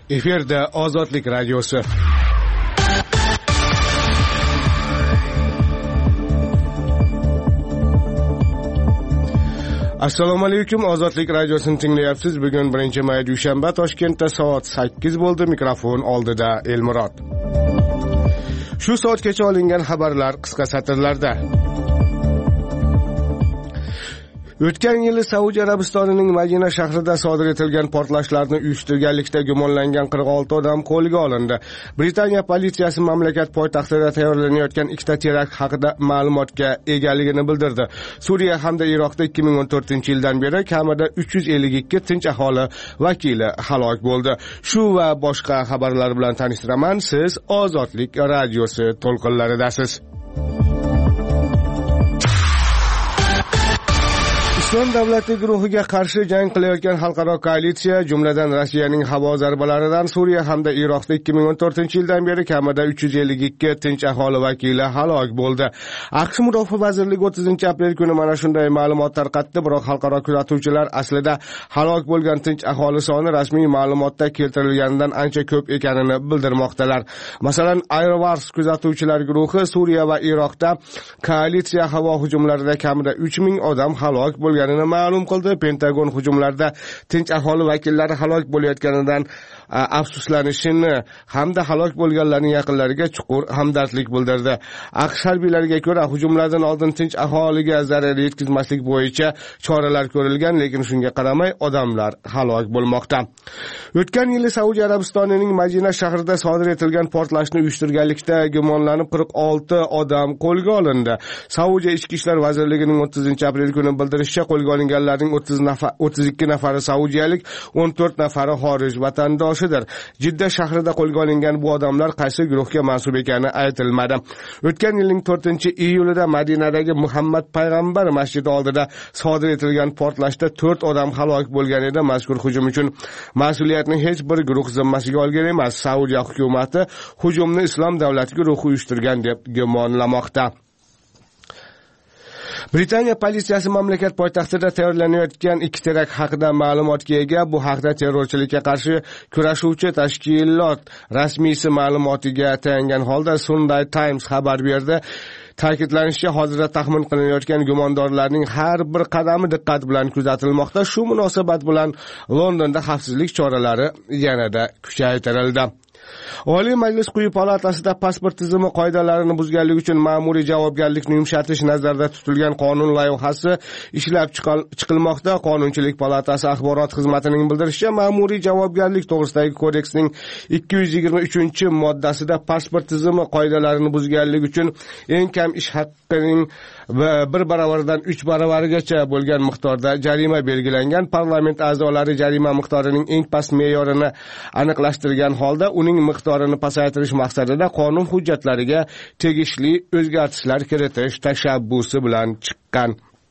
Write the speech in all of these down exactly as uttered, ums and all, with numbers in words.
Efirda Ozodlik radiosi. Assalomu alaykum, Ozodlik radiosini tinglayapsiz. Bugun birinchi may dushanba, Toshkentda soat sakkiz bo'ldi. Mikrofon oldida Elmurod. Shu soatgacha olingan xabarlar qisqa satrlarda. O'tgan yili Saudiya Arabistonining Madina shahrida sodir etilgan portlashlarni uyushtirganlikda gumonlangan qirq olti odam qo'lga olindi. Britaniya politsiyasi mamlakat poytaxtida tayyorlanayotgan ikkita terakt haqida ma'lumotga egaligini bildirdi. Suriya hamda Iroqda ikki ming o'n to'rtinchi yildan beri kamida uch yuz ellik ikki tinch aholi vakili halok bo'ldi. Shu va boshqa xabarlar bilan tanishtiraman. Siz Ozodlik radiosi to'lqinlaridasiz. Islom davlati guruhiga qarshi jang qilayotgan xalqaro koalitsiya, jumladan Rossiyaning havo zarbalaridan Suriya hamda Iroqda ikki ming o'n to'rtinchi yildan beri kamida uch yuz ellik ikki tinch aholi vakili halok bo'ldi. AQSh Mudofaa vazirligi o'ttizinchi aprel kuni mana shunday ma'lumot tarqatdi, biroq xalqaro kuzatuvchilar aslida halok bo'lgan tinch aholi soni rasmiy ma'lumotda keltirilganidan ancha ko'p ekanini bildirmoqdalar. Masalan, Airwars kuzatuvchilar guruhi Suriya va Iroqda koalitsiya havo hujumlarida kamida uch ming odam halok bo'lgan ganini ma'lum qildi. Pentagon hujumlarda tinch aholi vakillari halok bo'layotganidan afsuslanishini hamda halok bo'lganlarning yaqinlariga chuqur hamdardlik bildirdi. AQSh harbiylariga ko'ra, hujumlardan oldin tinch aholiga zarar yetkazmaslik bo'yicha choralar ko'rilgan, lekin shunga qaramay odamlar halok bo'lmoqda. O'tgan yili Saudiya Arabistonining Madina shahrida sodir etilgan portlashni uyushtirganlikda gumonlanib qirq olti odam qo'lga olindi. Saudiya Ichki ishlar vazirligining o'ttizinchi aprel kuni bildirishicha, qo'lga olinganlarning o'ttiz ikki nafari saudiyalik, o'n to'rt nafari xorij vatandoshidir. Jidda shahrida qo'lga olingan bu odamlar qaysi guruhga mansub ekani aytilmadi. O'tgan yilning to'rtinchi iyulida Madinadagi Muhammad payg'ambar masjidi oldida sodir etilgan portlashda to'rt odam halok bo'lgan edi. Mazkur hujum uchun mas'uliyatni hech bir guruh zimmasiga olgan emas. Saudiya hukumati hujumni Islom davlati guruhi uyushtirgan deb gumonlamoqda. Britaniya politsiyasi mamlakat poytaxtida tayyorlanayotgan ikki terakt haqida ma'lumotga ega. Bu haqda terrorchilikka qarshi kurashuvchi tashkilot rasmiysi ma'lumotiga tayangan holda Sunday Times xabar berdi. Ta'kidlanishicha, hozirda taxmin qilinayotgan gumondorlarning har bir qadami diqqat bilan kuzatilmoqda. Shu munosabat bilan Londonda xavfsizlik choralari yanada kuchaytirildi. Oliy Majlis quyi palatasida pasport tizimi qoidalarini buzganlik uchun ma'muriy javobgarlikni yumshatish nazarda tutilgan qonun loyihasi ishlab chiqilmoqda. Qonunchilik palatasi axborot xizmatining bildirishicha, ma'muriy javobgarlik to'g'risidagi kodeksning ikki yuz yigirma uchinchi moddasida pasport tizimi qoidalarini buzganlik uchun eng kam ish haqqining bir baravaridan uch baravarigacha bo'lgan miqdorda jarima belgilangan. Parlament a'zolari jarima miqdorining eng past me'yorini aniqlashtirgan holda uning miqdorini pasaytirish maqsadida qonun hujjatlariga tegishli o'zgartishlar kiritish tashabbusi bilan chiqqan.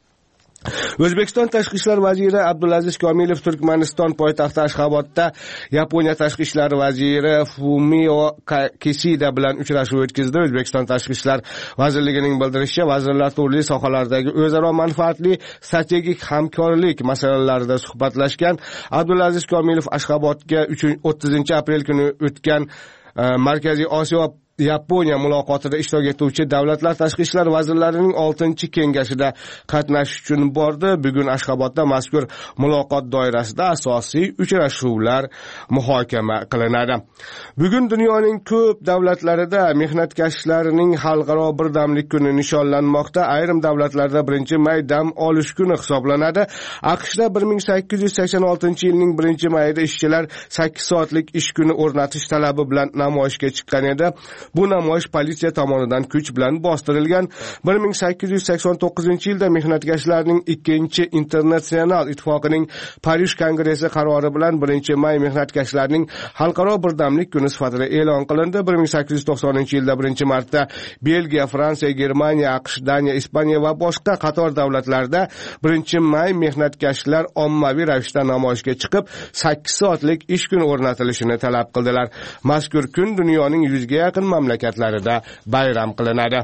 O'zbekiston Tashqi ishlar vaziri Abdulaziz Komilov Turkmaniston poytaxti Ashxobodda Yaponiya Tashqi ishlar vaziri Fumio Kishida bilan uchrashuv o'tkazdi. O'zbekiston Tashqi ishlar vazirligining bildirishicha, vazirlar turli sohalardagi o'zaro manfaatli strategik hamkorlik masalalarida suhbatlashgan. Abdulaziz Komilov Ashxobodga o'ttizinchi aprel kuni o'tgan Markaziy Osiyo Yaponiya muloqotida ishtirok etuvchi davlatlar tashqi ishlar vazirlarining oltinchi kengashida qatnashish uchun bordi. Bugun Ashxobodda mazkur muloqot doirasida asosiy uchrashuvlar muhokama qilinadi. Bugun dunyoning ko'p davlatlarida mehnatkashlarning xalqaro birdamlik kuni nishonlanmoqda. Ayrim davlatlarda birinchi may dam olish kuni hisoblanadi. AQShda bir ming sakkiz yuz sakson oltinchi yilning birinchi mayida ishchilar sakkiz soatlik ish kuni o'rnatish talabi bilan namoyishga chiqqan edi. Bu namoyish politsiya tomonidan kuch bilan bostirilgan. bir ming sakkiz yuz sakson to'qqizinchi yilda mehnatkashlarning ikkinchi internatsional ittifoqining Parij kongressi qarori bilan birinchi may mehnatkashlarning xalqaro birdamlik kuni sifatida e'lon qilindi. bir ming sakkiz yuz to'qsoninchi yilda birinchi marta Belgiya, Fransiya, Germaniya, AQSh, Daniya, Ispaniya va boshqa qator davlatlarda birinchi may mehnatkashlar ommaviy ravishda namoyishga chiqib, sakkiz soatlik ish kuni o'rnatilishini talab qildilar. Mazkur kun dunyoning yuzga yaqin mamlakatlarida bayram qilinadi.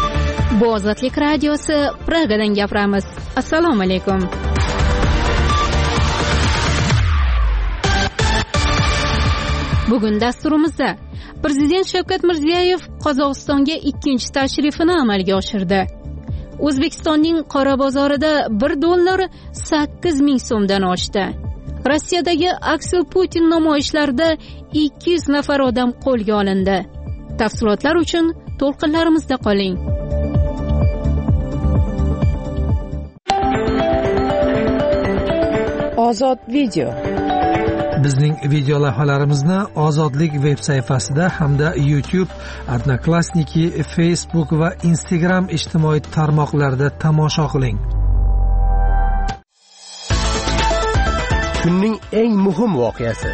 Bu Ozodlik radiosi, Pragadan gapiramiz. Assalomu alaykum. Bugun dasturimizda Prezident Shavkat Mirziyoyev Qozog'istonga ikkinchi tashrifini amalga oshirdi. O'zbekistonning qora bozorida bir dollar sakkiz ming so'mdan oshdi. Rossiyadagi Aksel Putin namoyishlarida ikki yuz nafar odam qo'lga olindi. Tafsilotlar uchun to'lqinlarimizda qoling. Ozod video. Bizning video lavhalarimizni Ozodlik veb sayfasida hamda YouTube, Odnoklassniki, Facebook va Instagram ijtimoiy tarmoqlarida tomosha qiling. Kunning eng muhim voqeasi.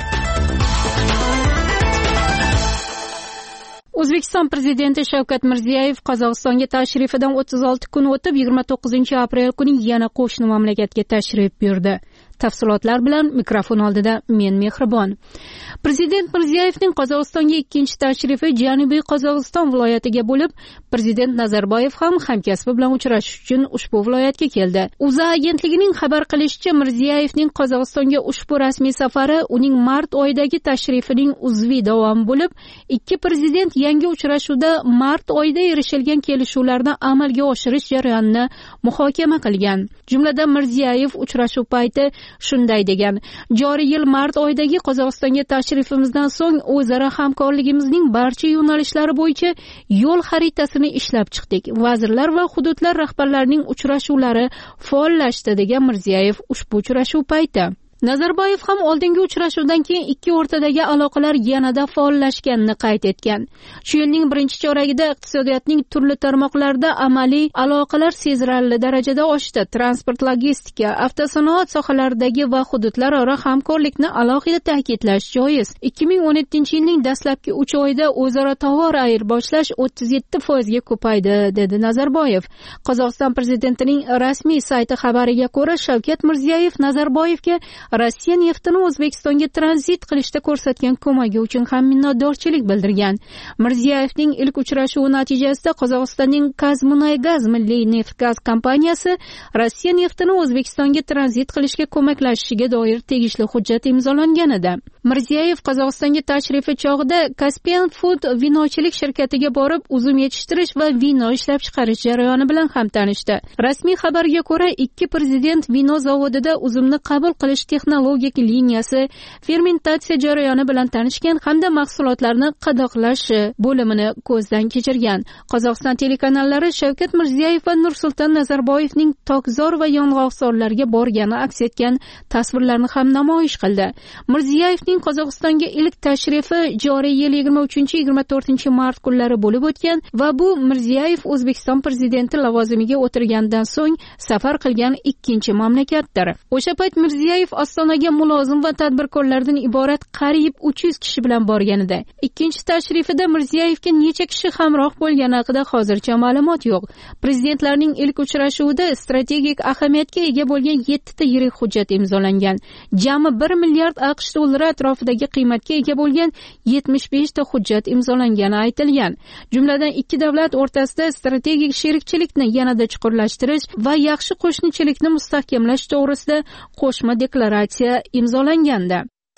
O'zbekiston Prezidenti Shavkat Mirziyoyev Qozog'istonga tashrifidan o'ttiz olti kun o'tib, yigirma to'qqizinchi aprel kuni yana qo'shni mamlakatga tashrif buyurdi. Tafsilotlar bilan mikrofon oldida men Mehribon. Prezident Mirziyoyevning Qozog'istonga ikkinchi tashrifi Janubiy Qozog'iston viloyatiga bo'lib, Prezident Nazarboyev ham hamkasbi bilan uchrashish uchun ushbu viloyatga keldi. O'zA agentligining xabar qilishicha, Mirziyoyevning Qozog'istonga ushbu rasmiy safari uning mart oyidagi tashrifining uzviy davomi bo'lib, ikki prezident yangi uchrashuvda mart oyida erishilgan kelishuvlarni amalga oshirish jarayonini muhokama qilgan. Jumladan Mirziyoyev uchrashuv payti shunday degan: joriy yil mart oyidagi Qozog'istonga tashrifimizdan so'ng o'zaro hamkorligimizning barcha yo'nalishlari bo'yicha yo'l xaritasini ishlab chiqdik. Vazirlar va hududlar rahbarlarining uchrashuvlari faollashdi, degan Mirziyoyev ushbu uchrashuv payti. Nazarboyev ham oldingi uchrashuvdan keyin ikki o'rtadagi aloqalar yanada faollashganini qayd etgan. Shu yilning birinchi choragida iqtisodiyotning turli tarmoqlarida amaliy aloqalar sezilarli darajada oshdi. Transport, logistika, avtosanoat sohalaridagi va hududlararo hamkorlikni alohida ta'kidlash joiz. ikki ming o'n yettinchi yilning dastlabki uch oyida o'zaro tovar ayirboshlash o'ttiz yetti foizga ko'paydi, dedi Nazarboyev. Qozog'iston prezidentining rasmiy sayti xabariga ko'ra, Shavkat Mirziyoyev Nazarboyevga Rossiya neftini O'zbekistonga tranzit qilishda ko'rsatgan ko'magi uchun ham minnatdorchilik bildirgan. Mirziyoyevning ilk uchrashuvi natijasida Qozog'istonning Kazmunaygaz milliy neft-gaz kompaniyasi Rossiya neftini O'zbekistonga tranzit qilishga ko'maklashishiga doir tegishli hujjat imzolangan edi. Mirziyoyev Qozog'istonga tashrifi chog'ida Caspian Food vinochilik shirkatiga borib, uzum yetishtirish va vino ishlab chiqarish jarayoni bilan ham tanishdi. Rasmiy xabarga ko'ra, ikki prezident vino zavodida uzumni qabul qilish texnologik liniyasi, fermentatsiya jarayoni bilan tanishgan hamda mahsulotlarni qadoqlash bo'limini ko'zdan kechirgan. Qozog'iston telekanallari Shavkat Mirziyoyev va Nursulton Nazarboyevning Tokzor va Yong'oqzorlarga borgani aks etgan tasvirlarni ham namoyish qildi. Mirziyoyevning Qozog'istonga ilk tashrifi joriy yil yigirma uchinchi yigirma to'rtinchi mart kunlari bo'lib o'tgan va bu Mirziyoyev O'zbekiston prezidenti lavozimiga o'tirgandan so'ng safar qilgan ikkinchi mamlakatdir. O'sha payt Mirziyoyev Ostonaga mulozim va tadbirkorlardan iborat qariyb uch yuz kishi bilan borgan edi. Ikkinchi tashrifida Mirziyoyevga necha kishi hamroh bo'lgani haqida hozircha ma'lumot yo'q. Prezidentlarning ilk uchrashuvida strategik ahamiyatga ega bo'lgan yetti ta yirik hujjat imzolangan. Jami bir milliard AQSh dollari atrofidagi qiymatga ega bo'lgan yetmish besh ta hujjat imzolangani aytilgan. Jumladan ikki davlat o'rtasida strategik sherikchilikni yanada chuqurlashtirish va yaxshi qo'shnichilikni mustahkamlash to'g'risida qo'shma deklaratsiya imzolangandi.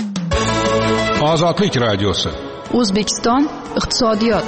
Ozodlik radiosi. O'zbekiston iqtisodiyot.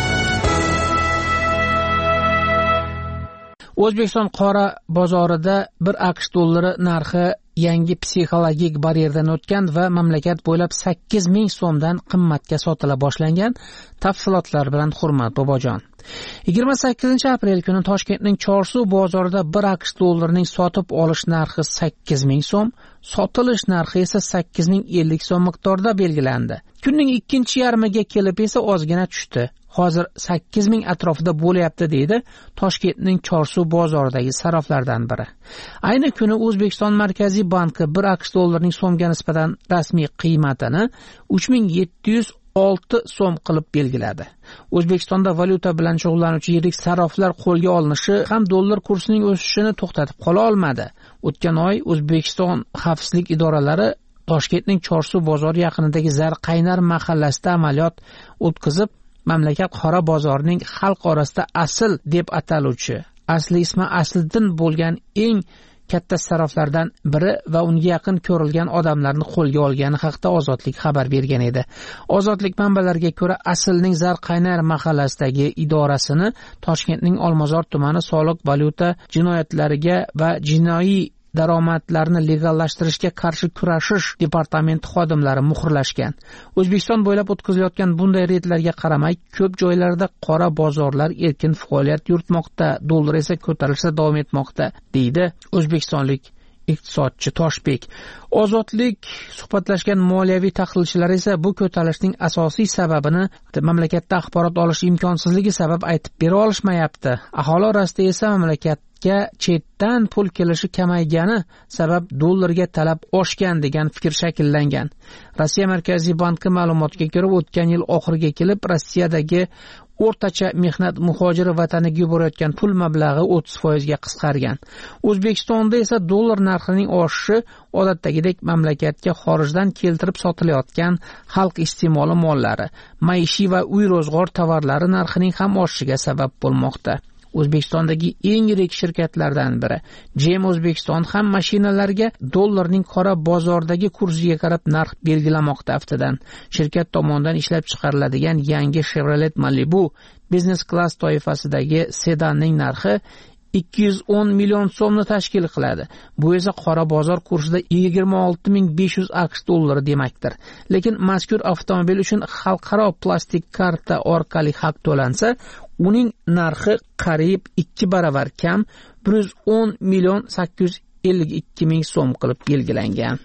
O'zbekiston qora bozorida bir AQSh dollari narxi yangi psixologik baryerdan o'tgan va mamlakat bo'ylab sakkiz ming so'mdan qimmatga sotila boshlangan. Tafsilotlar bilan Hurmat Bobojon. yigirma sakkizinchi aprel kuni Toshkentning Chorsuv bozorida bir AQSh dollarining sotib olish narxi sakkiz ming so'm, sotilish narxi esa sakkiz ming ellik so'm miqdorida belgilandi. Kunning ikkinchi yarmiga kelib esa ozgina tushdi. Hozir sakkiz ming atrofida bo'lyapti, deydi Toshkentning Chorsuv bozoridagi saroflardan biri. Ayni kuni O'zbekiston Markaziy banki bir AQSh dollarining so'mga nisbatan rasmiy qiymatini uch ming yetti yuz olti so'm qilib belgiladi. O'zbekistonda valyuta bilan shug'ullanuvchi yirik saroflar qo'lga olinishi ham dollar kursining o'sishini to'xtatib qola olmadi. O'tgan oy O'zbekiston xavfsizlik idoralari Toshkentning Chorsuv bozori yaqinidagi Zarqaynar mahallasida amaliyot o'tkazib, mamlakat qora bozorining xalq orasida asl deb ataluvchi, asli ismi Asliddin bo'lgan eng katta saroflardan biri va unga yaqin ko'rilgan odamlarni qo'lga olgani haqida Ozodlik xabar bergan edi. Ozodlik manbalariga ko'ra, Aslning Zarqaynar mahallasidagi idorasini Toshkentning Olmazor tumani soliq, valyuta jinoyatlariga va jinoiy daromadlarni legallashtirishga qarshi kurashish departamenti xodimlari muhrlashgan. O'zbekiston bo'ylab o'tkazilayotgan bunday reydlarga qaramay, ko'p joylarda qora bozorlar erkin faoliyat yuritmoqda, dollar esa ko'tarilishda davom etmoqda, deydi o'zbekistonlik iqtisodchi Toshbek. Ozodlik suhbatlashgan moliyaviy tahlilchilar esa bu ko'tarilishning asosiy sababini mamlakatda axborot olish imkonsizligi sabab aytib bera olishmayapti. Aholi orasida esa mamlakat chetdan pul kelishi kamaygani sabab dollarga talab oshgan degan fikr shakllangan. Rossiya Markaziy banki ma'lumotiga ko'ra, o'tgan yil oxiriga kelib Rossiyadagi o'rtacha mehnat muhojiri vataniga yuborayotgan pul mablag'i o'ttiz foizga qisqargan. O'zbekistonda esa dollar narxining oshishi odatdagidek mamlakatga xorijdan keltirib sotilayotgan xalq iste'moli mollari, maishiy va uy ro'zg'or tovarlari narxining ham oshishiga sabab bo'lmoqda. O'zbekistondagi eng yirik shirkatlardan biri J M O'zbekiston ham mashinalarga dollarning qora bozordagi kursiga qarab narx belgilamoqda haftadan. Shirkat tomonidan ishlab chiqariladigan yangi Chevrolet Malibu biznes klass toifasidagi sedanning narxi ikki yuz o'n million so'mni tashkil qiladi. Bu esa qora bozor kursida yigirma olti ming besh yuz AQSh dollari demakdir. Lekin mazkur avtomobil uchun xalqaro plastik karta orqali haq to'lansa, uning narxi qariyb ikki baravar kam bir yuz o'n million sakkiz yuz ellik ikki ming so'm qilib belgilangan.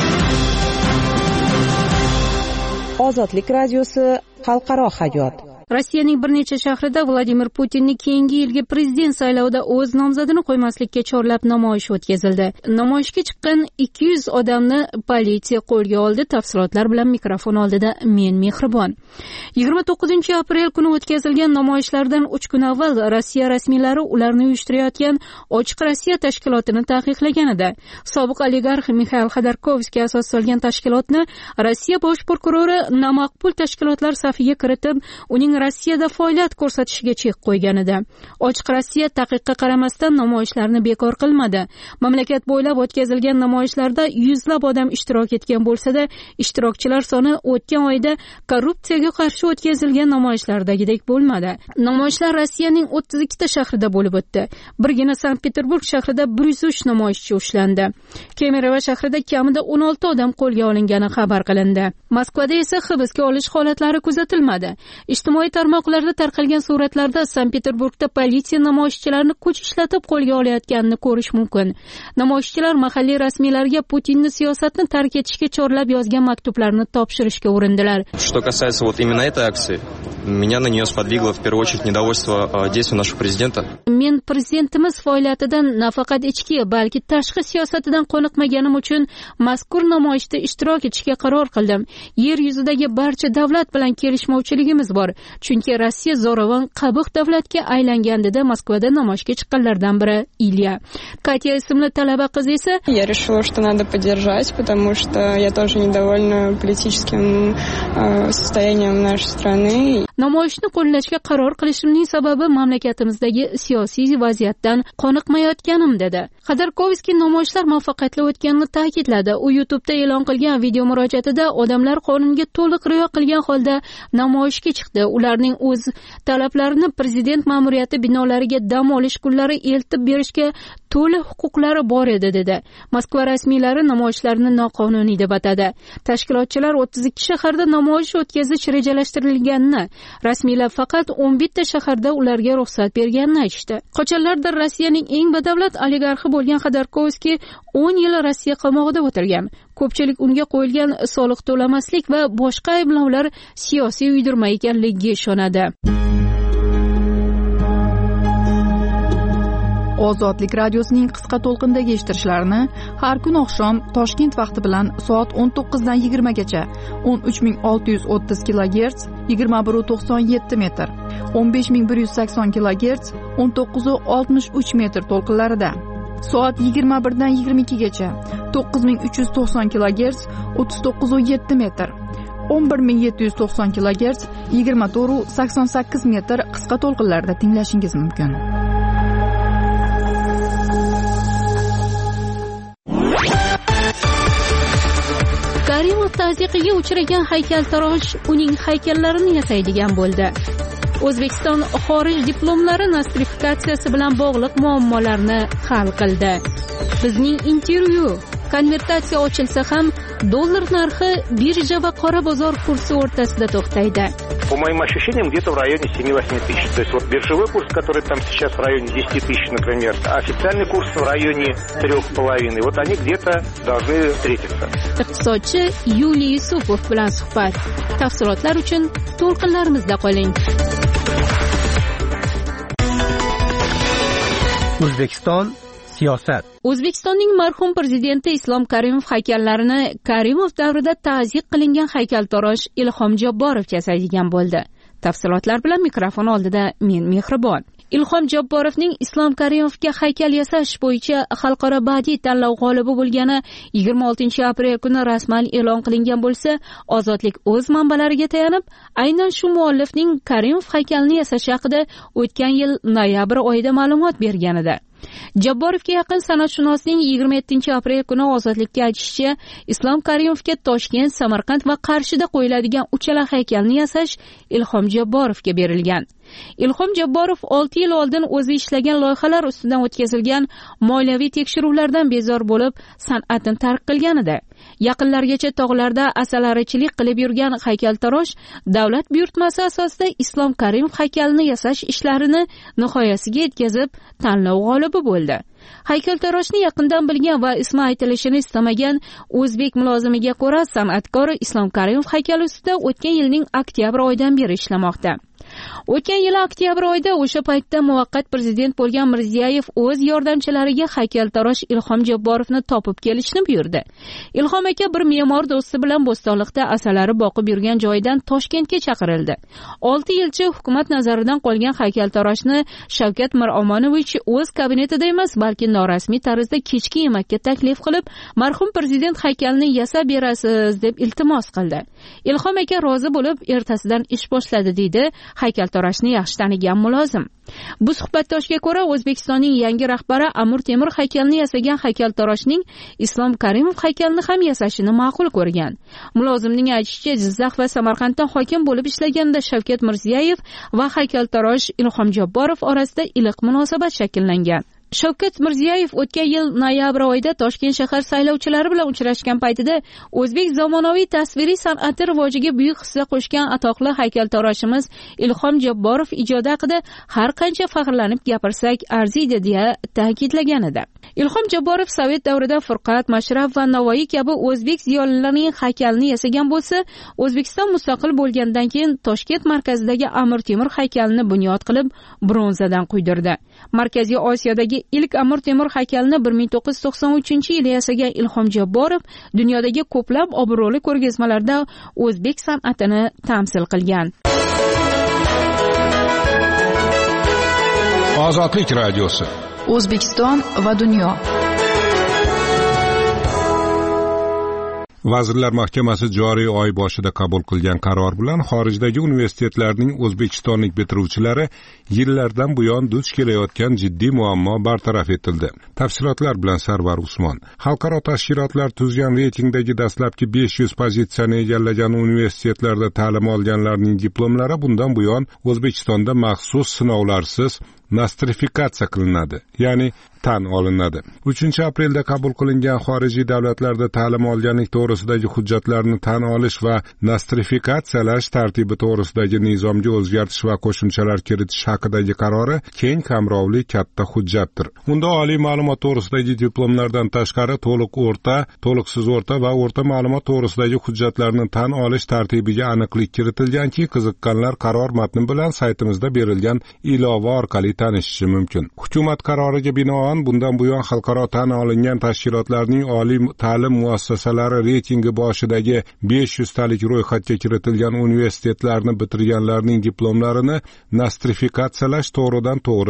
Ozodlik radiosi xalqaro hayot. Rossiyaning bir necha shahrida Vladimir Putinning keyingi yilgi prezident saylovida o'z nomzodini qo'ymaslikka chorlab namoyish o'tkazildi. Namoyishga chiqqan ikki yuz odamni politsiya qo'lga oldi. Tafsilotlar bilan mikrofon oldida men Mehribon. yigirma to'qqizinchi aprel kuni o'tkazilgan namoyishlardan uch kun avval Rossiya rasmiylari ularni uyushtirayotgan Ochiq Rossiya tashkilotini taqiqlaganida, sobiq oligarx Mixail Xodorkovskiy asos solgan tashkilotni Rossiya bosh prokurori namaqbul tashkilotlar safiga kiritib, uning Rossiyada faoliyat ko'rsatishiga chek qo'ygan edi. Ochiq Rossiya taqiqqa qaramasdan namoyishlarni bekor qilmadi. Mamlakat bo'ylab o'tkazilgan namoyishlarda yuzlab odam ishtirok etgan bo'lsa-da, ishtirokchilar soni o'tgan oyda korrupsiyaga qarshi o'tkazilgan namoyishlardagidek bo'lmadi. Namoyishlar Rossiyaning o'ttiz ikkita shahrida bo'lib o'tdi. Birgina Sankt-Peterburg shahrida bir yuz uch namoyishchi ushlandi. Kemerovo shahrida kamida o'n olti odam qo'lga olingani xabar qilindi. Moskvada esa hibsga olish holatlari kuzatilmadi. Ijtimoiy tarmoqlarda tarqalgan suratlarda Sankt-Peterburgda politsiya namoyishchilarni kuch ishlatib qo'lga olayotganini ko'rish mumkin. Namoyishchilar mahalliy rasmiylarga Putinni siyosatni tark etishga chorlab yozgan maktublarni topshirishga urindilar. Что касается вот именно этой акции, меня на нее сподвигло в первую очередь недовольство действий нашего президента. Men prezidentimiz faoliyatidan nafaqat ichki, balki tashqi siyosatidan qoniqmaganim uchun mazkur namoyishda ishtirok etishga qaror qildim. Yer yuzidagi barcha davlat bilan kelishmovchiligimiz bor. Chunki Rossiya zo'ravon qabih davlatga aylangan, dedi Moskvada namoyishga chiqqanlardan biri Ilya. Katya ismli talaba qiz esa, я решила, что надо поддержать, потому что я тоже недовольна политическим э, состоянием нашей страны. Namoyishni qo'llashga qaror qilishimning sababi mamlakatimizdagi siyosiy vaziyatdan qoniqmayotganim, dedi. Xodorkovskiy namoyishlar muvaffaqiyatli o'tganini ta'kidladi. U YouTube'da e'lon qilgan video murojaatida odamlar qonunga to'liq rioya qilgan holda namoyishga chiqdi. Ularning o'z talablarini prezident ma'muriyati binolariga dam olish kunlari eltib berishga to'liq huquqlari bor edi, dedi. Moskva rasmiylari namoyishlarni noqonuniy deb atadi. Tashkilotchilar o'ttiz ikki shaharda namoyish o'tkazish rejalashtirilganini, rasmiylar faqat o'n bitta shaharda ularga ruxsat berganini aytishdi. Qachonlardir Rossiyaning eng badavlat oligarxi bo'lgan Xodorkovskiy o'n yil Rossiya qamoqida o'tirgan. Ko'pchilik unga qo'yilgan soliq to'lamaslik va boshqa ayblovlar siyosiy uydirma ekanligiga ishonadi. Ozodlik radiosining qisqa to'lqindagi eshittirishlarini har kun oqshom Toshkent vaqti bilan soat o'n to'qqiz dan yigirma gacha o'n uch ming olti yuz o'ttiz kilogerts yigirma bir nuqta to'qson yetti metr, o'n besh ming bir yuz sakson kilogerts o'n to'qqiz nuqta oltmish uch metr to'lqinlarida, soat yigirma bir dan yigirma ikki gacha to'qqiz ming uch yuz to'qson kilogerts o'ttiz to'qqiz nuqta yetti metr, o'n bir ming yetti yuz to'qson kilogerts yigirma to'rt nuqta sakson sakkiz metr qisqa to'lqinlarda tinglashingiz mumkin. tazyiqiga uchragan haykaltarosh uning haykallarini yasaydigan bo'ldi. O'zbekiston xorij diplomlari nostrifikatsiyasi bilan bog'liq muammolarni hal qildi. Bizning intervyu: konvertatsiya ochilsa ham dollar narxi birja va qora bozor kursi o'rtasida to'xtaydi. По моим ощущениям, где-то в районе семь-восемь тысяч. То есть вот биржевой курс, который там сейчас в районе десять тысяч, например, а официальный курс в районе трех с половиной. Вот они где-то должны встретиться. Iqtisodchi Yuliy Yusupov bilan suhbat. Tafsilotlar uchun to'lqinlarimizda qoling. O'zbekiston siyosat. O'zbekistonning marhum prezidenti Islom Karimov haykallarini Karimov davrida ta'zyiq qilingan haykaltarosh Ilhom Jabborov yasaydigan bo'ldi. Tafsilotlar bilan mikrofon oldida men Mehribon. Ilhom Jabborovning Islom Karimovga haykal yasash bo'yicha xalqaro badiiy tanlov g'olibi bo'lgani yigirma oltinchi aprel kuni rasman e'lon qilingan bo'lsa, Ozodlik o'z manbalariga tayanib, aynan shu muallifning Karimov haykalini yasashi haqida o'tgan yil noyabr oyida ma'lumot bergan edi. Jabborovga yaqin san'atshunosning yigirma yettinchi aprel kuni Ozodlikka aytishicha, Islom Karimovga Toshkent, Samarqand va Qarshida qo'yiladigan uchala haykalni yasash Ilhom Jabborovga berilgan. Ilhom Jabborov olti yil oldin o'zi ishlagan loyihalar ustidan o'tkazilgan moliyaviy tekshiruvlardan bezor bo'lib, san'atni tark qilgan edi. Yaqinlargacha tog'larda asalarichilik qilib yurgan haykaltarosh davlat buyurtmasi asosida Islom Karimov haykalini yasash ishlarini nihoyasiga yetkazib, tanlov g'olibi bo'ldi. Haykaltaroshni yaqindan bilgan va ismi aytilishini istamagan o'zbek mulozimiga ko'ra, san'atkor Islom Karimov haykali ustida o'tgan yilning oktyabr oyidan beri ishlamoqda. O'tgan yil oktyabr oyida o'sha paytda muvaqqat prezident bo'lgan Mirziyoyev o'z yordamchilariga haykaltarosh Ilhom Jabborovni topib kelishni buyurdi. Ilhom aka bir me'mor do'sti bilan Bo'stonliqda asalari boqib yurgan joyidan Toshkentga chaqirildi. olti yilcha hukumat nazaridan qolgan haykaltaroshni Shavkat Miromonovich o'z kabinetida emas, balki norasmiy tarzda kechki yemakka taklif qilib, marhum prezident haykalini yasab berasiz deb iltimos qildi. Ilhom aka rozi bo'lib, ertasidan ish boshladi deydi haykaltaroshni yaxshi tanigan mulozim. Bu suhbatdoshga ko'ra, O'zbekistonning yangi rahbari Amir Temur haykalini yasagan haykaltaroshning Islom Karimov haykalini ham yasashini ma'qul ko'rgan. Mulozimning aytishicha, Jizzax va Samarqanddan hokim bo'lib ishlaganda Shavkat Mirziyoyev va haykaltarosh Ilhom Jabborov orasida iliq munosabat shakllangan. Shavkat Mirziyoyev o'tgan yil noyabr oyida Toshkent shahar saylovchilari bilan uchrashgan paytida o'zbek zamonaviy tasviriy san'ati rivojiga buyuk hissa qo'shgan atoqli haykaltaroshimiz Ilhom Jabborov ijodi haqida har qancha faxrlanib gapirsak arziydi deya ta'kidlagan edi. Ilhom Jabborov Sovet davrida Furqat, Mashraf va Navoiy kabi o'zbek ziyolilarining haykalini yasagan bo'lsa, O'zbekiston mustaqil bo'lgandan keyin Toshkent markazidagi Amir Temur haykalini bunyod qilib, bronzadan quydirdi. Markaziy Osiyodagi ilk Amir Temur haykalini bir ming to'qqiz yuz to'qson uchinchi yili yasagan Ilhom Jabborov dunyodagi ko'plab obro'li ko'rgazmalarda o'zbek san'atini tamsil qilgan. Ozodlik radiosi. O'zbekiston va dunyo. Vazirlar Mahkamasi joriy oy boshida qabul qilgan qaror bilan xorijdagi universitetlarning o'zbekistonlik bitiruvchilari yillardan buyon duch kelayotgan jiddiy muammo bartaraf etildi. Tafsilotlar bilan Sarvar Usmon. Xalqaro tashkilotlar tuzgan reytingdagi dastlabki besh yuz pozitsiyani egallagan universitetlarda ta'lim olganlarning diplomlari bundan buyon O'zbekistonda maxsus sinovlarsiz nostrifikatsiya qilinadi, ya'ni tan olinadi. uchinchi aprelda qabul qilingan xorijiy davlatlarda ta'lim olganlik to'g'risidagi hujjatlarni tan olish va nostrifikatsiyalash tartibi to'g'risidagi nizomga o'zgartish va qo'shimchalar kiritish haqidagi qarori keng qamrovli katta hujjatdir. Unda oliy ma'lumot to'g'risidagi diplomlardan tashqari to'liq o'rta, to'liqsiz o'rta va o'rta ma'lumot to'g'risidagi hujjatlarni tan olish tartibiga aniqlik kiritilganki, qiziqqanlar qaror matni bilan saytimizda berilgan ilova orqali tanishishi mumkin. Hukumat qaroriga binoan bundan buyon xalqaro tan olingan tashkilotlarning oliy ta'lim muassasalari reytingi boshidagi besh yuz talik ro'yxatga kiritilgan universitetlarni bitirganlarning diplomlarini nostrifikatsiyalash to'g'ridan to'g'ri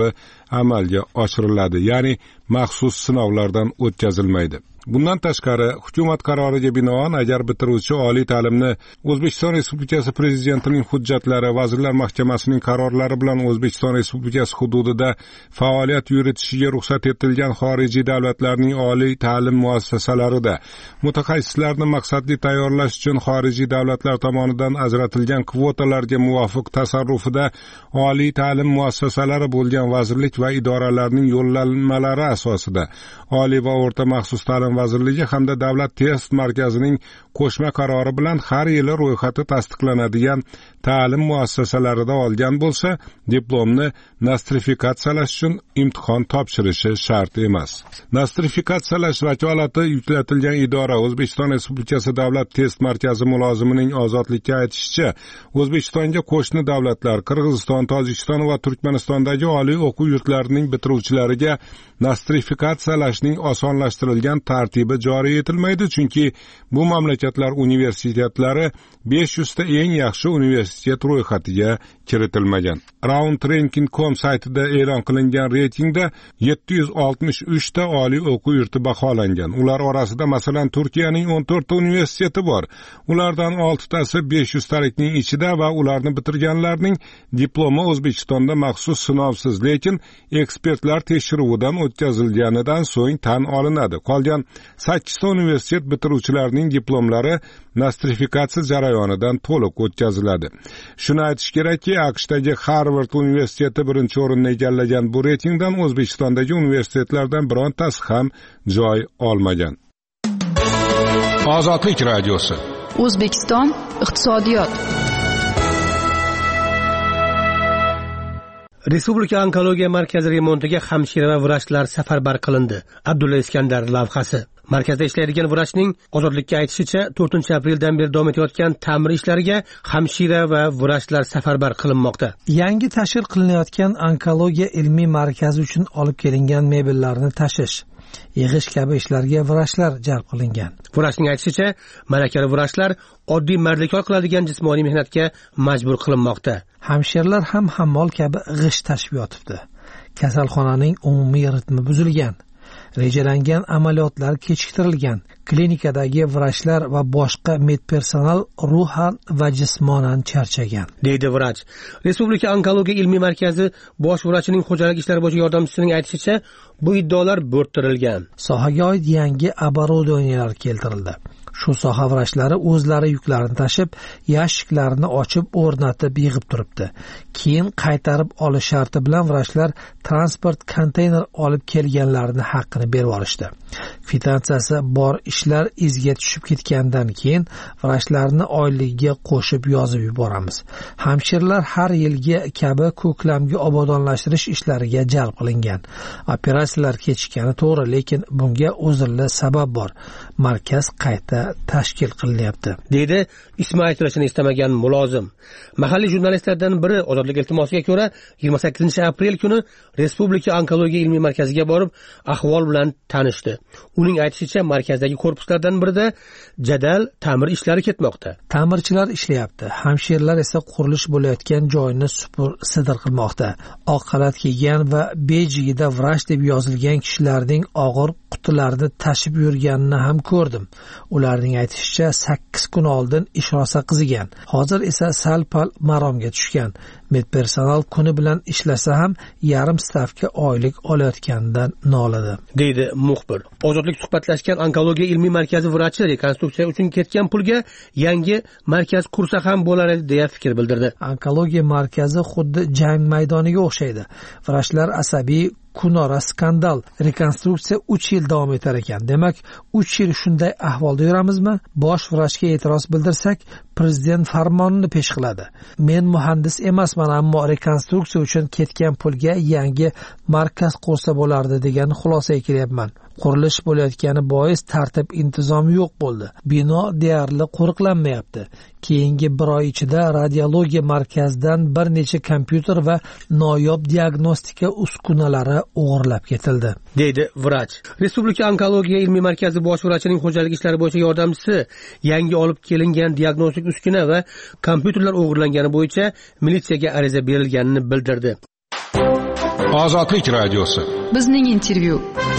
amalga oshiriladi, ya'ni maxsus sinovlardan o'tkazilmaydi. Bundan tashqari, hukumat qaroriga binoan agar bitiruvchi oliy ta'limni O'zbekiston Respublikasi Prezidentining hujjatlari, Vazirlar Mahkamasining qarorlari bilan O'zbekiston Respublikasi hududida faoliyat yuritishiga ruxsat etilgan xorijiy davlatlarning oliy ta'lim muassasalarida mutaxassislarni maqsadli tayyorlash uchun xorijiy davlatlar tomonidan ajratilgan kvotalarga muvofiq tasarrufida oliy ta'lim muassasalari bo'lgan vazirlik va idoralarning yo'llanmalari asosida oliy va o'rta maxsus ta'lim vazirligi hamda davlat test markazining qo'shma qarori bilan har yili ro'yxati tasdiqlanadigan ta'lim muassasalarida olgan bo'lsa, diplomni nostrifikatsiyalash uchun imtihon topshirishi shart emas. Nostrifikatsiyalash vakolati yuklatilgan idora O'zbekiston Respublikasi davlat test markazi mulozimining ozodlikka aytishicha, O'zbekistonga qo'shni davlatlar Qirg'iziston, Tojikiston va Turkmanistondagi oliy o'quv yurtlarining bitiruvchilariga nostrifikatsiyalashning osonlashtirilgan tartibi joriy etilmaydi, chunki bu mamlakatlar universitetlari besh yuz ta eng yaxshi universitet ro'yxatiga kiritilmagan. round ranking dot com saytida e'lon qilingan reytingda yetti yuz oltmish uch ta oliy o'quv yurti baholangan. Ular orasida masalan Turkiyaning o'n to'rt ta universiteti bor. Ulardan olti tasi besh yuz talikning ichida va ularni bitirganlarning diplomi O'zbekistonda maxsus sinovsiz, lekin ekspertlar tekshiruvidan o'tkazilganidan so'ng tan olinadi. Qolgan sakkiz ta universitet bitiruvchilarining diplomlari nostrifikatsiya jarayonidan to'liq o'tkaziladi. Shuni aytish kerakki, AQShdagi Harvard universiteti birinchi o'rinni egallagan bu reytingdan O'zbekistondagi universitetlardan birontasi ham joy olmagan. Ozodlik radiosi. O'zbekiston iqtisodiyot. Respublika onkologiya markazi remontiga hamshira va vrachlar safarbar qilindi. Abdulla Iskandar lavhasi. Markazda ishlaydigan vrachning ozodlikka aytishicha, to'rtinchi apreldan beri davom etayotgan ta'mir ishlariga hamshira va vrachlar safarbar qilinmoqda. Yangi tashkil qilinayotgan onkologiya ilmiy markazi uchun olib kelingan mebellarni tashish, yig'ish kabi ishlarga vrachlar jalb qilingan. Vrachning aytishicha, malakali vrachlar oddiy mardlikor qiladigan jismoniy mehnatga majbur qilinmoqda. Hamshiralar ham hammol kabi g'isht tashib yotibdi. Kasalxonaning umumiy ritmi buzilgan. Rejalangan amaliyotlar kechiktirilgan. Klinikadagi vrachlar va boshqa medpersonal ruhan va jismonan charchagan, deydi vrach. Respublika onkologiya ilmiy markazi bosh vrachining xo'jalik ishlari bo'yicha yordamchisining aytishicha, bu iddaolar bo'rttirilgan. Sohaga oid yangi оборудованиялар keltirildi. Shu soha vrachlari o'zlari yuklarini tashib, yashiklarni ochib o'rnatib yig'ib turibdi. Keyin qaytarib olish sharti bilan vrachlar transport konteyner olib kelganlarni haqqini berib olishdi. Kvitantsiyasi bor ishlar izga tushib ketgandan keyin vrachlarni oyligiga qo'shib yozib yuboramiz. Hamshiralar har yilgi kabi ko'klamga obodonlashtirish ishlariga jalb qilingan. Operatsiyalar kechikkani to'g'ri, lekin bunga uzrli sabab bor. Markaz qayta tashkil qilinyapti, deydi ismi aytilishini istamagan mulozim. Mahalliy jurnalistlardan biri ozodlik iltimosiga ko'ra yigirma sakkizinchi aprel kuni Respublika onkologiya ilmiy markaziga borib ahvol bilan tanishdi. Uning aytishicha, markazdagi korpuslardan birida jadal ta'mir ishlari ketmoqda. Ta'mirchilar ishlayapti. Hamshiralar esa qurilish bo'layotgan joyni supur sidir qilmoqda. Oq xalat kiygan va bejigida vrach deb yozilgan kishilarning og'ir qutilarni tashib yurganini ham ko'rdim. Ularning aytishicha, sakkiz kun oldin ish rosa qizigan. Hozir esa sal-pal maromga tushgan. Medpersonal kuni bilan ishlasa ham yarim stavka oylik olayotganidan noladi, deydi muxbir. Ozodlik suhbatlashgan onkologiya ilmiy markazi vrachi rekonstruksiya uchun ketgan pulga yangi markaz qursa ham bo'lar edi deya fikr bildirdi. Onkologiya markazi xuddi jang maydoniga o'xshaydi. Vrachlar asabiy, kunora skandal. Rekonstruksiya uch yil davom etar ekan. Demak, uch yil shunday ahvolda yuramizmi? Bosh vrachga e'tiroz bildirsak, prezident farmonini pesh qiladi. Men muhandis emasman, ammo rekonstruksiya uchun ketgan pulga yangi markaz qursa bo'lardi degan xulosaga kelyapman. Qurilish bo'layotgani bois tartib intizom yo'q bo'ldi. Bino deyarli qo'riqlanmayapti. Keyingi bir oy ichida radiologiya markazidan bir necha kompyuter va noyob diagnostika uskunalari o'g'irlab ketildi, deydi vrach. Respublika onkologiya ilmiy markazi bosh vrachining xo'jalik ishlari bo'yicha yordamchisi yangi olib kelingan diagnostik uskuna va kompyuterlar o'g'irlangani bo'yicha militsiyaga ariza berilganini bildirdi. Ozodlik radiosi. Bizning intervyu.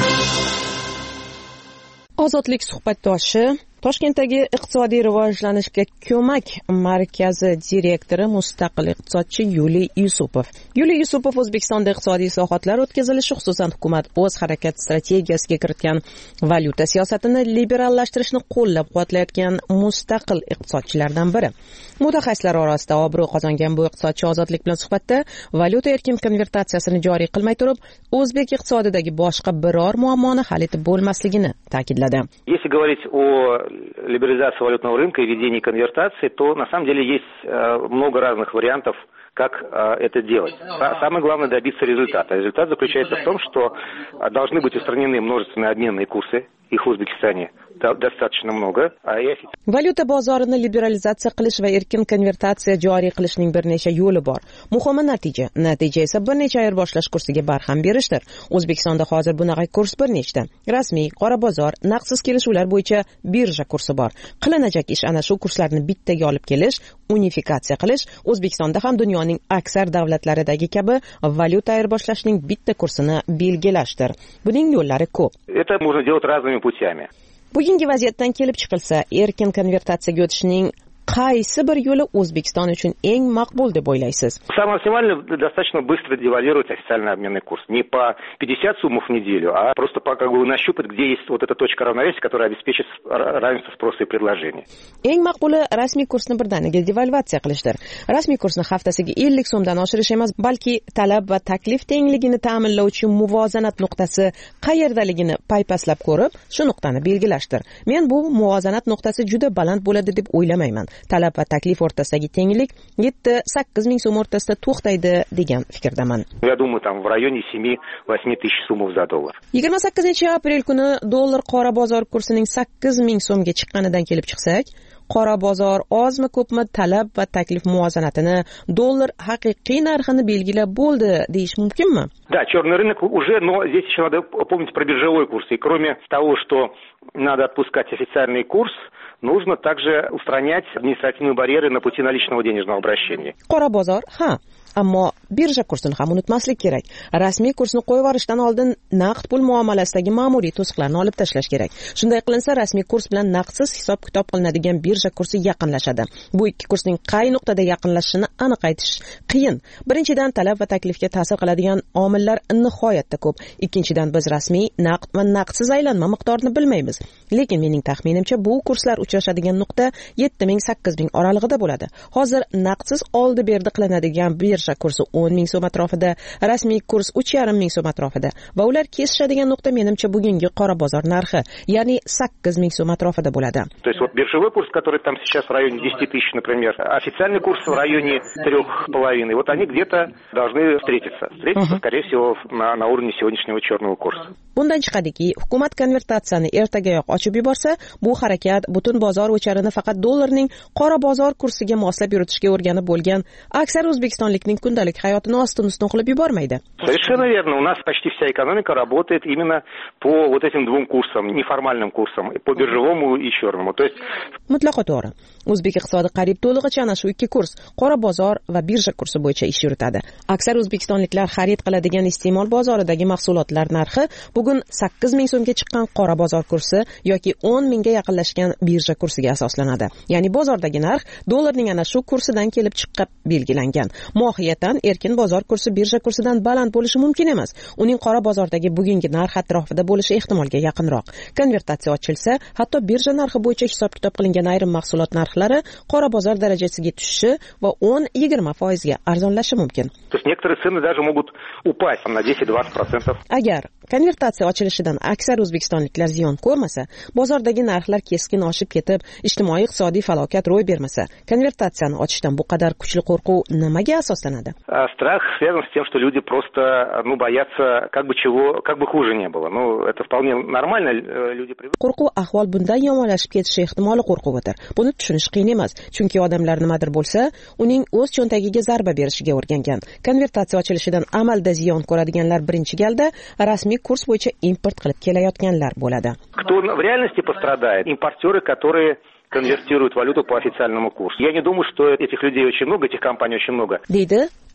Ozodlik suhbatdoshi Toshkentdagi iqtisodiy rivojlanishga ko'mak markazi direktori mustaqil iqtisodchi Yuliy Yusupov. Yuliy Yusupov O'zbekistonda iqtisodiy islohotlar o'tkazilishi, xususan hukumat o'z harakat strategiyasiga kiritgan valyuta siyosatini liberallashtirishni qo'llab-quvvatlayotgan mustaqil iqtisodchilardan biri. Mutaxassislar orasida obro' qozongan bu iqtisodchi Ozodlik bilan suhbatda valyuta erkin konvertatsiyasini joriy qilmay turib, o'zbek iqtisodidagi boshqa biror muammoni hal etib bo'lmasligini ta'kidladi. Если говорить о либерализации валютного рынка и ведении конвертации, то на самом деле есть много разных вариантов, как это делать. Самое главное — добиться результата. Результат заключается в том, что должны быть устранены множественные обменные курсы. Их в Узбекистане достаточно много. Valyuta bozorini liberalizatsiya qilish va erkin konvertatsiya joriy qilishning bir necha yo'li bor. Muhimi natija. Natija esa bir necha ayirboshlash kursiga barham berishdir. O'zbekistonda hozir bunaqa kurs bir nechta. Rasmiy, qora bozor, naqdsiz kelishuvlar bo'yicha birja kursi bor. Qilinajak ish ana shu kurslarni bittaga olib kelish, unifikatsiya qilish, O'zbekistonda ham dunyoning aksar davlatlaridagi kabi valyuta ayirboshlashning bitta kursini belgilashdir. Buning yo'llari ko'p. Это можно делать разными путями. Bugungi vaziyatdan kelib chiqilsa, erkin konvertatsiyaga o'tishning qaysi bir yo'li O'zbekiston uchun eng maqbul deb o'ylaysiz? Самое оптимальное — достаточно быстро девальвировать официальный обменный курс. Не по пятьдесят суммов в неделю, а просто по, как бы, нащупать, где есть вот эта точка равновесия, которая обеспечит равенство спроса и предложения. Eng maqbuli rasmiy kursni birdaniga devalvatsiya qilishdir. Rasmiy kursni haftasiga ellik so'mdan oshirish emas, balki talab va taklif tengligini ta'minlovchi muvozanat nuqtasi qayerdaligini paypaslab ko'rib, shu nuqtani belgilashdir. Men bu muvozanat nuqtasi juda baland bo'ladi deb o'ylamayman. Talab va taklif o'rtasidagi tenglik yetti sakkiz ming so'm o'rtasida to'xtaydi degan fikrdaman. Я думаю, там в районе семь-восемь тысяч сумов за доллар. yigirma sakkizinchi aprel kuni dollar qora bozor kursining sakkiz ming so'mga chiqqanidan kelib chiqsak, qora bozor ozmi ko'pmi talab va taklif muvozanatini, dollar haqiqiy narxini belgilab bo'ldi deyish mumkinmi? Да, черный рынок уже, но здесь еще надо помнить про биржевой курс. И кроме того, что надо отпускать официальный курс, нужно также устранять административные барьеры на пути наличного денежного обращения. Qora bozor, ha, ammo birja kursini ham unutmaslik kerak. Rasmiy kursni qo'yib yuborishdan oldin naqd pul muomalasidagi ma'muriy to'siqlarni olib tashlash kerak. Shunday qilinsa, rasmiy kurs bilan naqdsiz hisob-kitob qilinadigan birja kursi yaqinlashadi. Bu ikki kursning qay nuqtada yaqinlashishini aniq aytish qiyin. Birinchidan, talab va taklifga ta'sir qiladigan omillar nihoyatda ko'p. Ikkinchidan, biz rasmiy naqd va naqdsiz aylanma miqdorini bilmaymiz. Lekin mening taxminimcha bu kurslar uchrashadigan nuqta yetti ming sakkiz ming oralig'ida bo'ladi. Hozir naqdsiz oldi-berdi qilinadigan birja kursi o'n ming so'm atrofida, rasmiy kurs uch yarim ming so'm atrofida va ular kesishadigan nuqta menimcha bugungi qora bozor narxi, ya'ni sakkiz ming so'm atrofida bo'ladi. То есть вот биржевой курс, который там сейчас в районе десять тысяч, например, официальный курс в районе три с половиной, вот они где-то должны встретиться. Встретиться, uh-huh. скорее всего, на, на уровне сегодняшнего черного курса. Bundan chiqadiki, hukumat konvertatsiyani ertagayoq ochib yuborsa, bu harakat butun bozor o'charini faqat dollarning qora bozor kursiga moslab yuritishga o'rganib bo'lgan aksar o'zbekistonlikning kundalik hayotini ostin-ustun qilib yubormaydi. Совершенно верно. У нас почти вся экономика работает именно по вот этим двум курсам, неформальным курсам, по биржевому и черному. То есть mutlaqo to'g'ri. O'zbek iqtisodi qariyb to'lig'icha ana shu ikki kurs, qora bozor va birja kursi bo'yicha ish yuritadi. Aksar o'zbekistonliklar xarid qiladigan iste'mol bozoridagi mahsulotlar narxi bugun sakkiz ming so'mga chiqqan qora bozor kursi yoki o'n mingga yaqinlashgan birja kursiga asoslanadi. Ya'ni bozordagi narx dollarning ana shu kursidan kelib chiqib belgilangan. Mohiyatan erkin bozor kursi birja kursidan baland bo'lishi mumkin emas. Uning qora bozordagi bugungi narx atrofida bo'lishi ehtimolga yaqinroq. Konvertatsiya ochilsa, hatto birja narxi bo'yicha hisob-kitob qilingan ayrim mahsulot narxlari qora bozor darajasiga tushishi va o'n yigirma foizga arzonlashi mumkin. То есть некоторые цены даже могут упасть на десять-двадцать процентов. Agar konvertatsiya ochilishidan aksar o'zbekistonliklar ziyon ko'rmasa, bozordagi narxlar keskin oshib ketib, ijtimoiy-iqtisodiy falokat ro'y bermasa, konvertatsiyani ochishdan bu qadar kuchli qo'rquv nimaga asoslanadi? Страх связан с тем, что люди просто, ну, боятся, как бы чего, как бы хуже не было. Ну, это вполне нормально, люди привыкли. Qo'rquv ahvol bundan yomonlashib ketishi ehtimoli qo'rquvidir. Buni tushunish qiyin emas, chunki odamlar nimadir bo'lsa, uning o'z cho'ntagiga zarba berishiga o'rgangan. Konvertatsiya ochilishidan amalda ziyon ko'radiganlar birinchi galda rasmiy kurs bo'yicha import qilib kelayotganlar bo'ladi. Кто в реальности пострадает? Импортеры, которые konvertiруют валюту по официальному курсу. Я не думаю, что этих людей очень много, этих компаний очень много. Deydi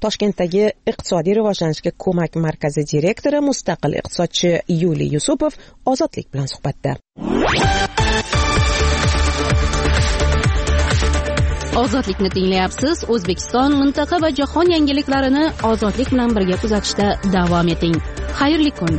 Toshkentdagi iqtisodiy rivojlanishga ko'mak markazi direktori mustaqil iqtisodchi Yuliy Yusupov Ozodlik bilan suhbatda. Ozodlikni tinglayapsiz. O'zbekiston, mintaqa va jahon yangiliklarini Ozodlik bilan birga kuzatishda davom eting. Xayrli kun.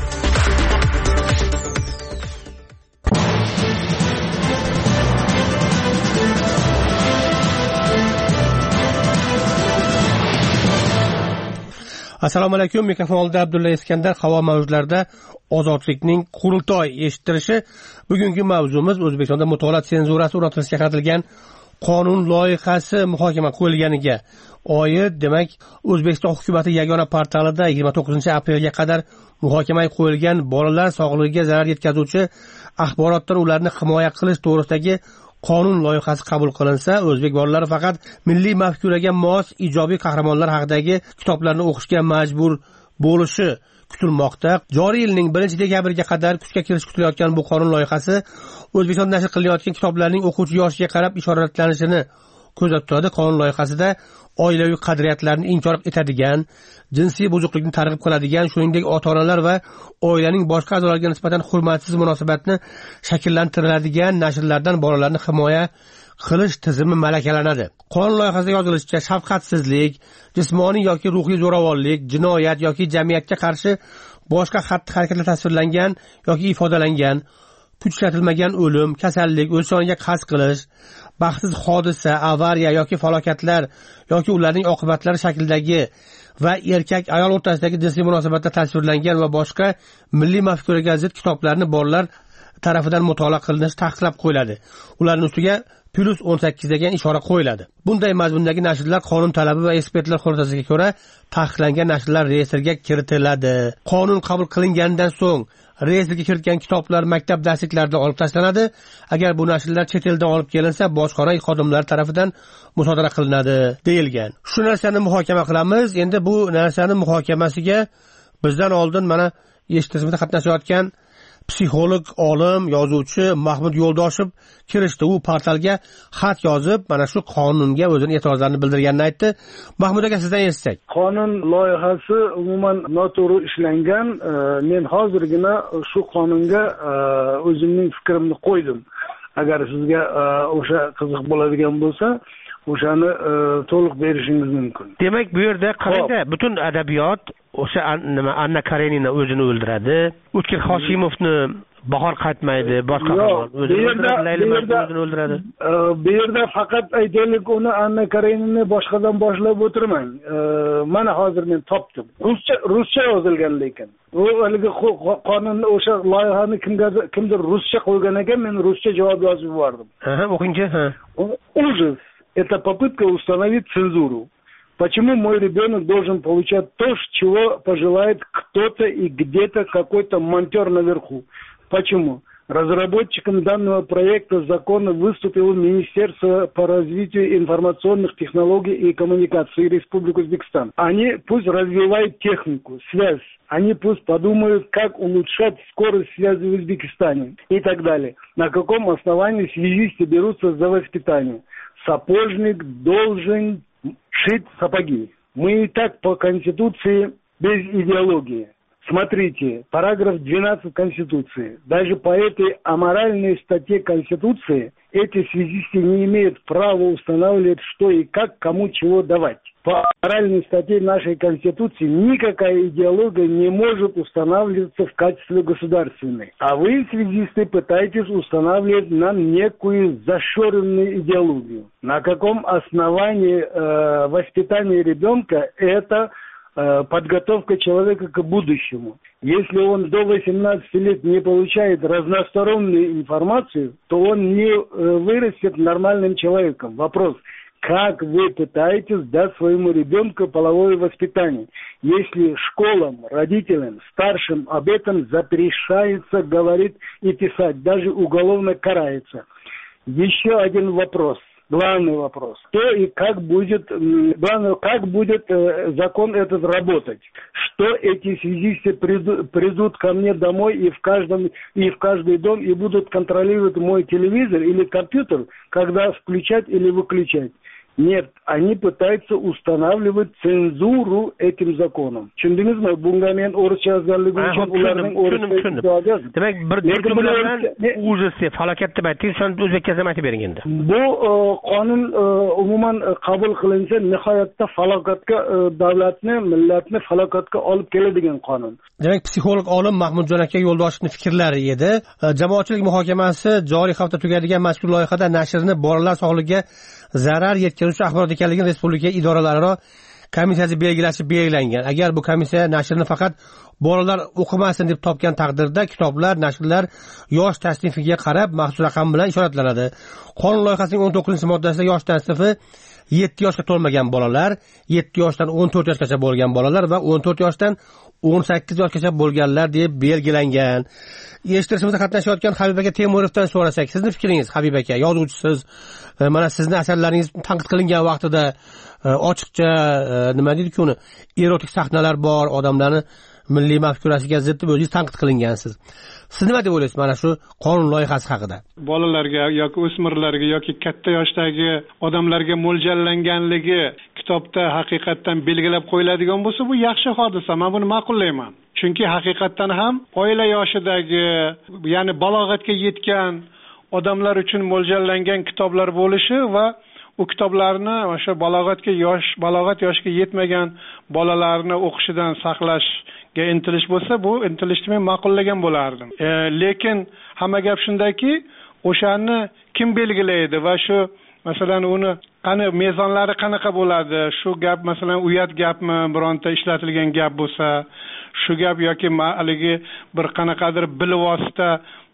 Assalomu alaykum. Mikrofon oldida Abdulla Iskandar. Havo mavjlarida Ozodlikning qurultoy eshittirishi. Bugungi mavzumiz O'zbekistonda mutolaa senzurasi o'rnatilishga qaratilgan qonun loyihasi muhokama qo'yilganiga oid. Demak, O'zbekiston hukumati yagona portalida yigirma to'qqizinchi aprelga qadar muhokamaga qo'yilgan bolalar sog'lig'iga zarar yetkazuvchi axborotdan ularni himoya qilish to'g'risidagi qonun loyihasi qabul qilinsa, o'zbek bolalari faqat milliy mafkuraga mos ijobiy qahramonlar haqidagi kitoblarni o'qishga majbur bo'lishi kutilmoqda. Joriy yilning birinchi dekabriga qadar kuchga kirishi kutilayotgan bu qonun loyihasi O'zbekistonda nashr qilinayotgan kitoblarning o'quvchi yoshiga qarab ishoratlanishini ko'zda tutadi. Qonun loyihasida oilaviy qadriyatlarni inkor etadigan, jinsiy buzuqlikni targ'ib qiladigan, shuningdek ota-onalar va oilaning boshqa a'zolariga nisbatan hurmatsiz munosabatni shakllantiradigan nashrlardan bolalarni himoya qilish tizimi malakalanadi. Qonun loyihasida yozilishicha, shafqatsizlik, jismoniy yoki ruhiy zo'ravonlik, jinoyat yoki jamiyatga qarshi boshqa xatti-harakatlar tasvirlangan yoki ifodalangan, kuch ishlatilmagan o'lim, kasallik, o'z joniga qasd qilish, baxtsiz hodisa, avariya yoki falokatlar yoki ularning oqibatlari shaklidagi va erkak ayol o'rtasidagi jinsiy munosabatda tasvirlangan va boshqa milliy mafkuraga zid kitoblarni bolalar tarafidan mutolaa qilinishi taqiqlab qo'yiladi. Ularning ustiga plus o'n sakkiz degan ishora qo'yiladi. Bunday mazmundagi nashrlar qonun talabi va ekspertlar xulosalariga ko'ra taqiqlangan nashrlar reyestrga kiritiladi. Qonun qabul qilingandan so'ng reyestrga kiritgan kitoblar maktab darsliklarida olib tashlanadi. Agar bu nashrlar chet eldan olib kelinsa, bojxona xodimlari tomonidan musodara qilinadi deyilgan. Shu narsani muhokama qilamiz. Endi bu narsani muhokamasiga bizdan oldin mana eshitishimizda qatnashayotgan psixolog, olim, yozuvchi Mahmud Yo'ldoshev kirishdi. U portalga xat yozib, mana shu qonunga o'zining e'tirozlarini bildirganini aytdi. Mahmud aka, sizdan eshitsak. Qonun loyihasi umuman noto'g'ri ishlangan. Men hozirgina shu qonunga o'zimning fikrimni qo'ydim. Agar sizga o'sha qiziq bo'ladigan bo'lsa, o'shani to'liq berishingiz mumkin. Demak, bu yerda qarangda, butun adabiyot o'sha nima Anna Karenina o'zini o'ldiradi. O'tkir Hoshimovni bahor qaytmaydi, boshqa qahramon o'zini o'ldiradi, Layli o'zini o'ldiradi. Bu yerda faqat aytaylik, uni Anna Karenina boshqadan boshlab o'tirmang. Mana hozir men topdim. Ruscha ruscha yozilgan, lekin u haligi qonunni o'sha loyihani kimgadir kimdir ruscha qo'ygan ekan, men ruscha javob yozib yubordim. Ha, o'qingchi, ha. Ужас. Это попытка установить цензуру. Почему мой ребенок должен получать то, чего пожелает кто-то и где-то какой-то монтер наверху? Почему? Разработчиком данного проекта закона выступило Министерство по развитию информационных технологий и коммуникаций Республики Узбекистан. Они пусть развивают технику, связь. Они пусть подумают, как улучшать скорость связи в Узбекистане и так далее. На каком основании связисты берутся за воспитание? Сапожник должен шить сапоги. Мы и так по Конституции без идеологии. Смотрите, параграф двенадцать Конституции. Даже по этой аморальной статье Конституции эти связисты не имеют права устанавливать, что и как, кому чего давать. По аморальной статье нашей Конституции никакая идеология не может устанавливаться в качестве государственной. А вы, связисты, пытаетесь устанавливать нам некую зашоренную идеологию. На каком основании э, воспитание ребенка это подготовка человека к будущему. Если он до восемнадцати лет не получает разностороннюю информацию, то он не вырастет нормальным человеком. Вопрос: как вы пытаетесь дать своему ребенку половое воспитание, если школам, родителям, старшим об этом запрещается говорить и писать, даже уголовно карается? Еще один вопрос. Главный вопрос. Что и как будет, главное, как будет э, закон этот работать? Что эти связисты придут, придут ко мне домой и в каждом и в каждый дом и будут контролировать мой телевизор или компьютер, когда включать или выключать? Нет, они пытаются устанавливать цензуру этим законом. Tushundingizmi? Bunga men o'rischa yozganligim uchun ularning o'rischa demak bir jumla bilan ужасы falokat deb aytdingiz, shuni o'zbekcha aytib bering endi. Bu qonun umuman qabul qilinsa nihoyatda falokatga davlatni, millatni falokatga olib keladigan qonun. Demak, psixolog olim Mahmudjon aka Yo'ldoshevning fikrlari edi. Jamoatchilik muhokamasi joriy hafta tugadigan mazkur loyihada nashrni bolalar sog'ligiga zarar yetkazuvchi axborot ekanligini respublika idoralararo komissiyasi belgilashi belgilangan. Agar bu komissiya nashrni faqat bolalar o'qimasin deb topgan taqdirda kitoblar, nashrlar yosh tasnifiga qarab maxsus raqam bilan ishoratlanadi. Qonun loyihasining o'n to'qqizinchi moddasida yosh tasnifi yetti yoshga to'lmagan bolalar, yetti yoshdan o'n to'rt yoshgacha bo'lgan bolalar va o'n to'rt yoshdan o'n sakkiz yoshgacha bo'lganlar deb belgilangan. Eshittirishimizda qatnashayotgan Habib aka Temurovdan so'rasak, sizning fikringiz, Habib aka, yozuvchisiz, mana sizning asarlaringiz tanqid qilingan vaqtida ochiqcha nima deydi-ku, uni erotik sahnalar bor, odamlarni milliy mafkurasiga zid deb o'zingiz tanqid qilingansiz. Siz nima deb o'ylaysiz mana shu qonun loyihasi haqida? Bolalarga yoki o'smirlarga yoki katta yoshdagi odamlarga mo'ljallanganligi kitobda haqiqatdan belgilab qo'yiladigan bo'lsa, bu yaxshi hodisa. Men buni ma'qullayman. Chunki haqiqatdan ham oila yoshidagi, ya'ni balog'atga yetgan odamlar uchun mo'ljallangan kitoblar bo'lishi va u kitoblarni o'sha balog'atga yosh, balog'at yoshiga yetmagan bolalarni o'qishidan saqlashga intilish bo'lsa, bu intilishni men ma'qullagan bo'lardim. E, lekin hamma gap shundaki, o'shani kim belgilaydi va shu masalan uni qani mezonlari qanaqa bo'ladi? Shu gap masalan uyat gapmi, bironta ishlatilgan gap bo'lsa, shu gap yoki haligi bir qanaqadir bilvosita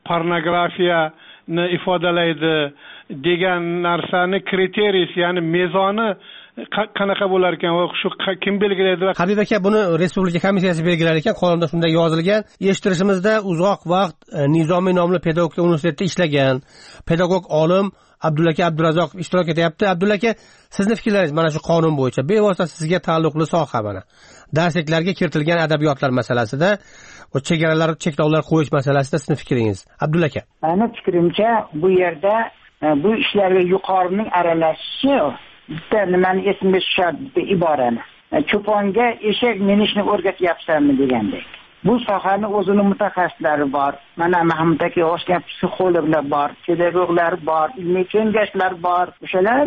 pornografiyani ifodalaydi degan narsani kriteriysi, ya'ni mezoni qanaqa bo'lar ekan va shu kim belgilaydi? Habib aka, buni respublika komissiyasi belgilar ekan, qonunda shunday yozilgan. Eshittirishimizda uzoq vaqt Nizomiy nomli pedagogika universitetida ishlagan pedagog olim Abdullaka Abdurazzoqov ishtirok etyapti. Abdullaka, sizning fikrlaringiz mana shu qonun bo'yicha bevosita sizga taalluqli soha, mana darsliklarga kiritilgan adabiyotlar masalasida va chegaralar, cheklovlar qo'yish masalasida sizning fikringiz, Abdullaka? Meni fikrimcha, bu yerda bu ishlarga yuqorining aralashishi bitta nimani esimga tushadi, iborani. Cho'ponga eshak minishni o'rgatyapsanmi degandek. Bu sohani o'zini mutaxassislari bor. Mana Mahmud aka o'sgan psixologlar bor, pedagoglar bor, ilmiy kengashlar bor. O'shalar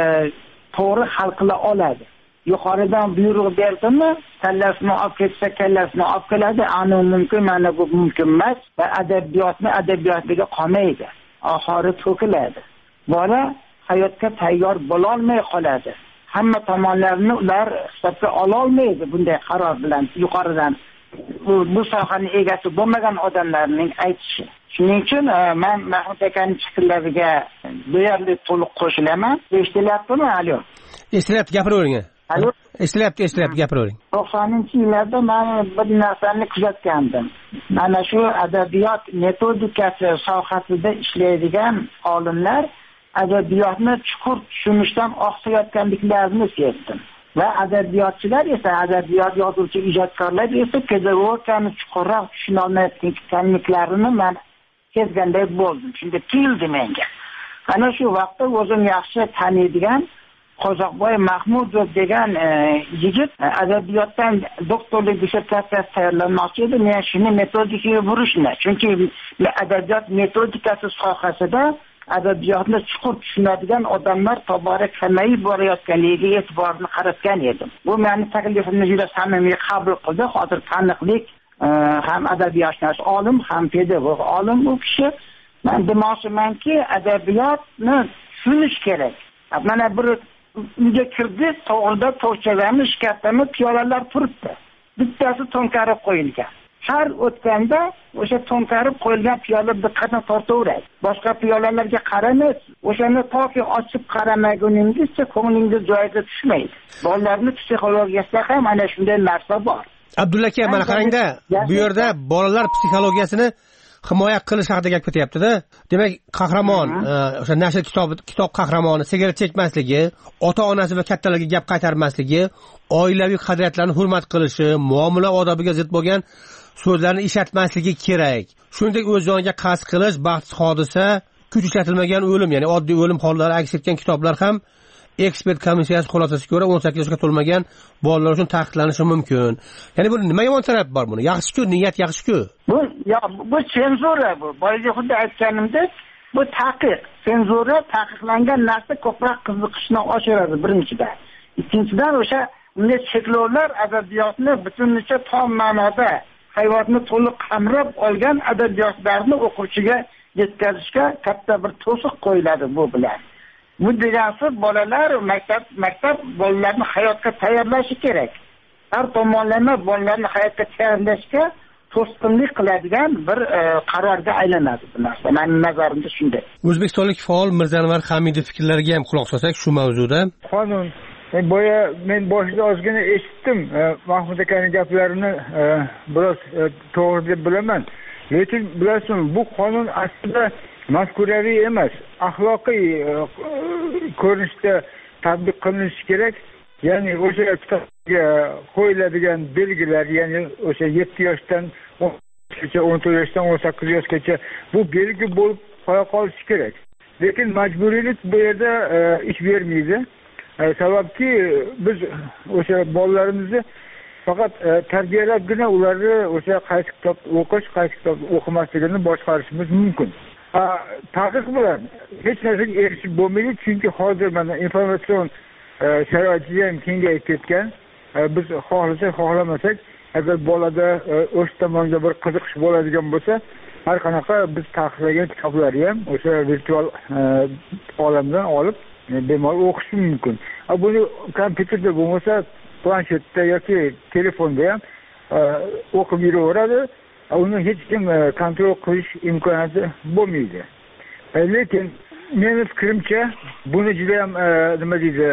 to'g'ri hal qila oladi. Yuqoridan buyruq berdimi, kallasini olib ketsa, kallasini olib keladi. Ani mumkin, mana bu mumkin emas va adabiyotni adabiyotliga qolmaydi. Oxiri to'kiladi. Bola hayotga tayyor bo'la olmay qoladi. Hamma tomonlarni ular hisobga ola olmaydi bunday qaror bilan yuqoridan. Bu, bu sohaning egasi bo'lmagan odamlarning aytishi. Shuning uchun men Mahmud akaning fikrlariga deyarli to'liq qo'shilaman. Eshitilyaptimi? Alo. Eshitilyapti, gapiravering. Alo. Eshitilyapti, eshitilyapti, gapiravering. to'qsoninchi yillarda men bir narsani kuzatgandim. Mana shu adabiyot metodikasi sohasida ishlaydigan olimlar adabiyotni chuqur tushunishdan oqsayotganliklarini sezdim. Va adabiyotchilar esa, adabiyot yozuvchi ijodkorlar esa pedagogikani chuqurroq tushuna olmayotganliklarini men sezganday bo'ldim. Shunda tuyuldi menga. Ana shu vaqtda o'zim yaxshi taniydigan Qozoqboy Mahmudov degan e, yigit adabiyotdan doktorlik dissertatsiyasi tayyorlamoqchi edi. Men shuni metodikaga burishni, chunki adabiyot metodikasi sohasida adabiyotni chuqur tushunadigan odamlar tobora kamayib borayotganligiga e'tiborni qaratgan edim. Bu meni taklifimni juda samimiy qabul qildi. Hozir taniqlik e, ham adabiyotshnos olim, ham pedagog olim bu kishi. Men demoqchimanki, adabiyotni tushunish kerak. Mana bir uyga kirdi, to'g'rida to'shagami, shkafdami piyolalar turibdi. Bittasi to'nkarib qo'yilgan. Har o'tganda o'sha to'nkarib qo'yilgan piyola diqqatni tortaveradi. Boshqa piyolarga qaramaysiz. O'shani toki ochib qaramaguningizcha ko'nglingiz joyiga tushmaydi. Bolalarni psixologiyasida ham ana shunday narsa bor. Abdullaka, mana qarangda, bu yerda bolalar psixologiyasini himoya qilish haqida gap ketyapti-da. Demak, qahramon, o'sha nashr kitobi, kitob qahramoni sigaret chekmasligi, ota-onasi va kattalarga gap qaytarmasligi, oilaviy qadriyatlarni hurmat qilishi, muomala odobiga zid bo'lgan so'zlarni ishlatmasligi kerak. Shuningdek, o'z joniga qasd qilish, baxtsiz hodisa, kuch ishlatilmagan o'lim, ya'ni oddiy o'lim hollari aks etgan kitoblar ham ekspert komissiyasi xulosasiga ko'ra o'n sakkiz yoshga to'lmagan bolalar uchun taqiqlanishi mumkin. Ya'ni bu nima yomon taraf bor buni? Yaxshi-ku, niyat yaxshi-ku. Bu ya bu senzura bu. Boyagi xuddi aytganimdek, bu taqiq. Senzura taqiqlangan narsa ko'proq qiziqishni oshiradi birinchidan. Ikkinchidan o'sha bunday cheklovlar adabiyotni butunlicha tom ma'noda hayotni to'liq qamrab olgan adabiyotlarni o'quvchiga yetkazishga katta bir to'siq qo'yiladi bu bilan. Bu degani bolalar maktab maktab bolalarni hayotga tayyorlashi kerak. Har tomonlama bolalarni hayotga tayyorlashga to'sqinlik qiladigan bir e, qarorga aylanadi bu narsa. Mening nazarimda shunday. O'zbekistonlik faol Mirzanvar Hamidov fikrlariga ham quloq solsak shu mavzuda. Qonun men boya men boshida ozgina eshitdim Mahmud akaning gaplarini biroz to'g'ri deb bilaman. Lekin bilasizmi, bu qonun aslida mafkuraviy emas, axloqiy ko'rinishda tatbiq qilinishi kerak. Ya'ni o'sha kitobga qo'yiladigan belgilar, ya'ni o'sha yetti yoshdan o'n yoshgacha, o'n to'rt yoshdan o'n sakkiz yoshgacha bu belgi bo'lib qo'ya qolishi kerak. Lekin majburiylik bu yerda ish bermaydi. Sababki biz o'sha bolalarimizni faqat tarbiyalabgina ularni o'sha qaysi kitob o'qish, qaysi kitob o'qimasligini boshqarishimiz mumkin. Taqiq bilan hech narsaga erishib bo'lmaydi, chunki hozir mana informatsion sharoit ham kengayib ketgan. Biz xohlasak, xohlamasak, agar bolada o'sha tomonga bir qiziqish bo'ladigan bo'lsa, har qanaqa biz taqiqlagan kitoblarni ham o'sha virtual olamdan olib bemalol o'qish mumkin. Buni kompyuterda bo'lmasa, planshetda yoki telefonda ham o'qib yuraveradi. Uni hech kim kontrol qilish imkoniyati bo'lmaydi. Lekin mening fikrimcha, buni juda ham nima deydi,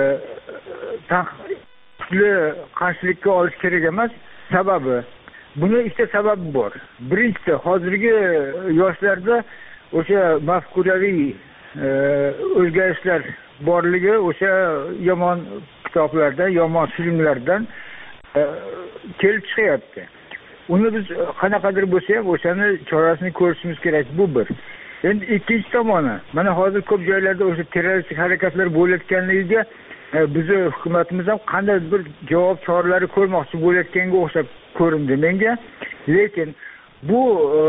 kuchli qarshilikka olish kerak emas. Sababi, buni ikkita sababi bor. Birinchisi, hozirgi yoshlarda o'sha mafkuraviy o'zgarishlar borligi o'sha yomon kitoblardan, yomon filmlardan kelib chiqyapti. Uni biz qanaqadir bo'lsa ham o'shani chorasini ko'rishimiz kerak, bu bir. Endi ikkinchi tomoni, mana hozir ko'p joylarda o'sha terroristik harakatlar bo'layotganligiga bizni hukumatimiz ham qanday bir javob choralari ko'rmoqchi bo'layotganga o'xshab ko'rindi menga. Lekin bu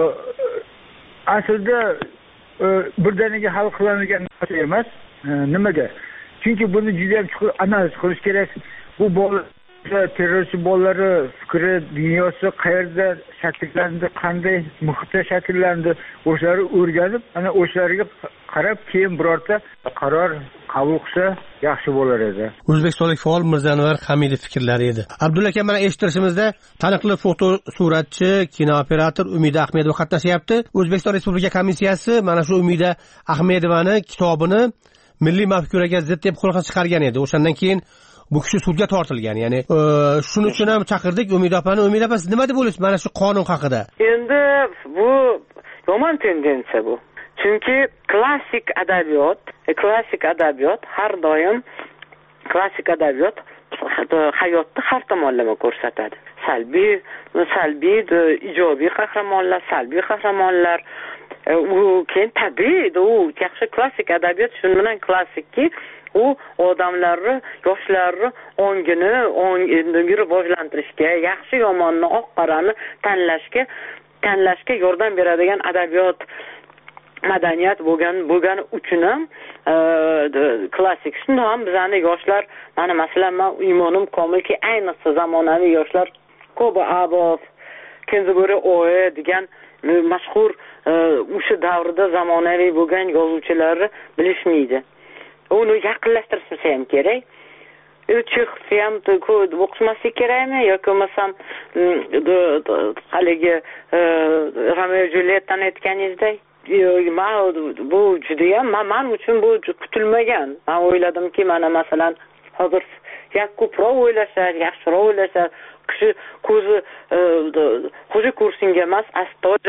aslida birdaniga hal qilinadigan narsa emas. Nimaga? Chunki buni juda ham chuqur analiz qilish kerak. Bu bolalar, terrorchi bolalari fikri, dunyosi qayerda shakllandi, qanday muhitda shakllandi, o'shalarni o'rganib, ana o'shalarga qarab keyin birorta qaror qabul qilsa yaxshi bo'lar edi. O'zbekistonlik faol Mirzanvar Hamidov fikrlari edi. Abdulla aka, mana eshittirishimizda taniqli foto suratchi, kinooperator Umida Ahmedova qatnashyapti. O'zbekiston Respublika komissiyasi mana shu Umida Ahmedovani kitobini milliy mafkuraga zid deb qo'lga chiqargan edi. O'shandan keyin bu kishi sudga tortilgan. Ya'ni shuning uchun ham chaqirdik Umida opani. Umida opa, siz nima deb o'ylaysiz mana shu qonun haqida? Endi bu yomon tendensiya bu. Chunki klassik adabiyot, klassik adabiyot har doim klassik adabiyot hayotni har tomonlama ko'rsatadi. Salbiy, salbiy, ijobiy qahramonlar, salbiy qahramonlar. U keyin tabiiy, u yaxshi klassik adabiyot shuning bilan klassikki, u odamlarni, yoshlarni ongini, ongini rivojlantirishga, yaxshi yomonni, oq qorani tanlashga, tanlashga yordam beradigan adabiyot, madaniyat bo'lgan bo'lgani uchun ham klassik. Shundan ham bizani yoshlar, mana masalan, men imonim komilki, ayniqsa zamonaviy yoshlar Koba Abov, Kenziguri Oye degan mashhur o'sha davrda zamonaviy bo'lgan yozuvchilarni bilishmaydi. Uni yaqinlashtirishsa ham kerak. Chexni ham o'qimaslik kerakmi yoki bo'lmasam haligi Romeo Juliettani aytganingizdek, bu juda ham men uchun bu kutilmagan. Men o'yladimki, mana masalan hozir ko'proq o'ylashar, yaxshiroq o'ylashar, kishi ko'zi xo'ja kursinga emas, astoydil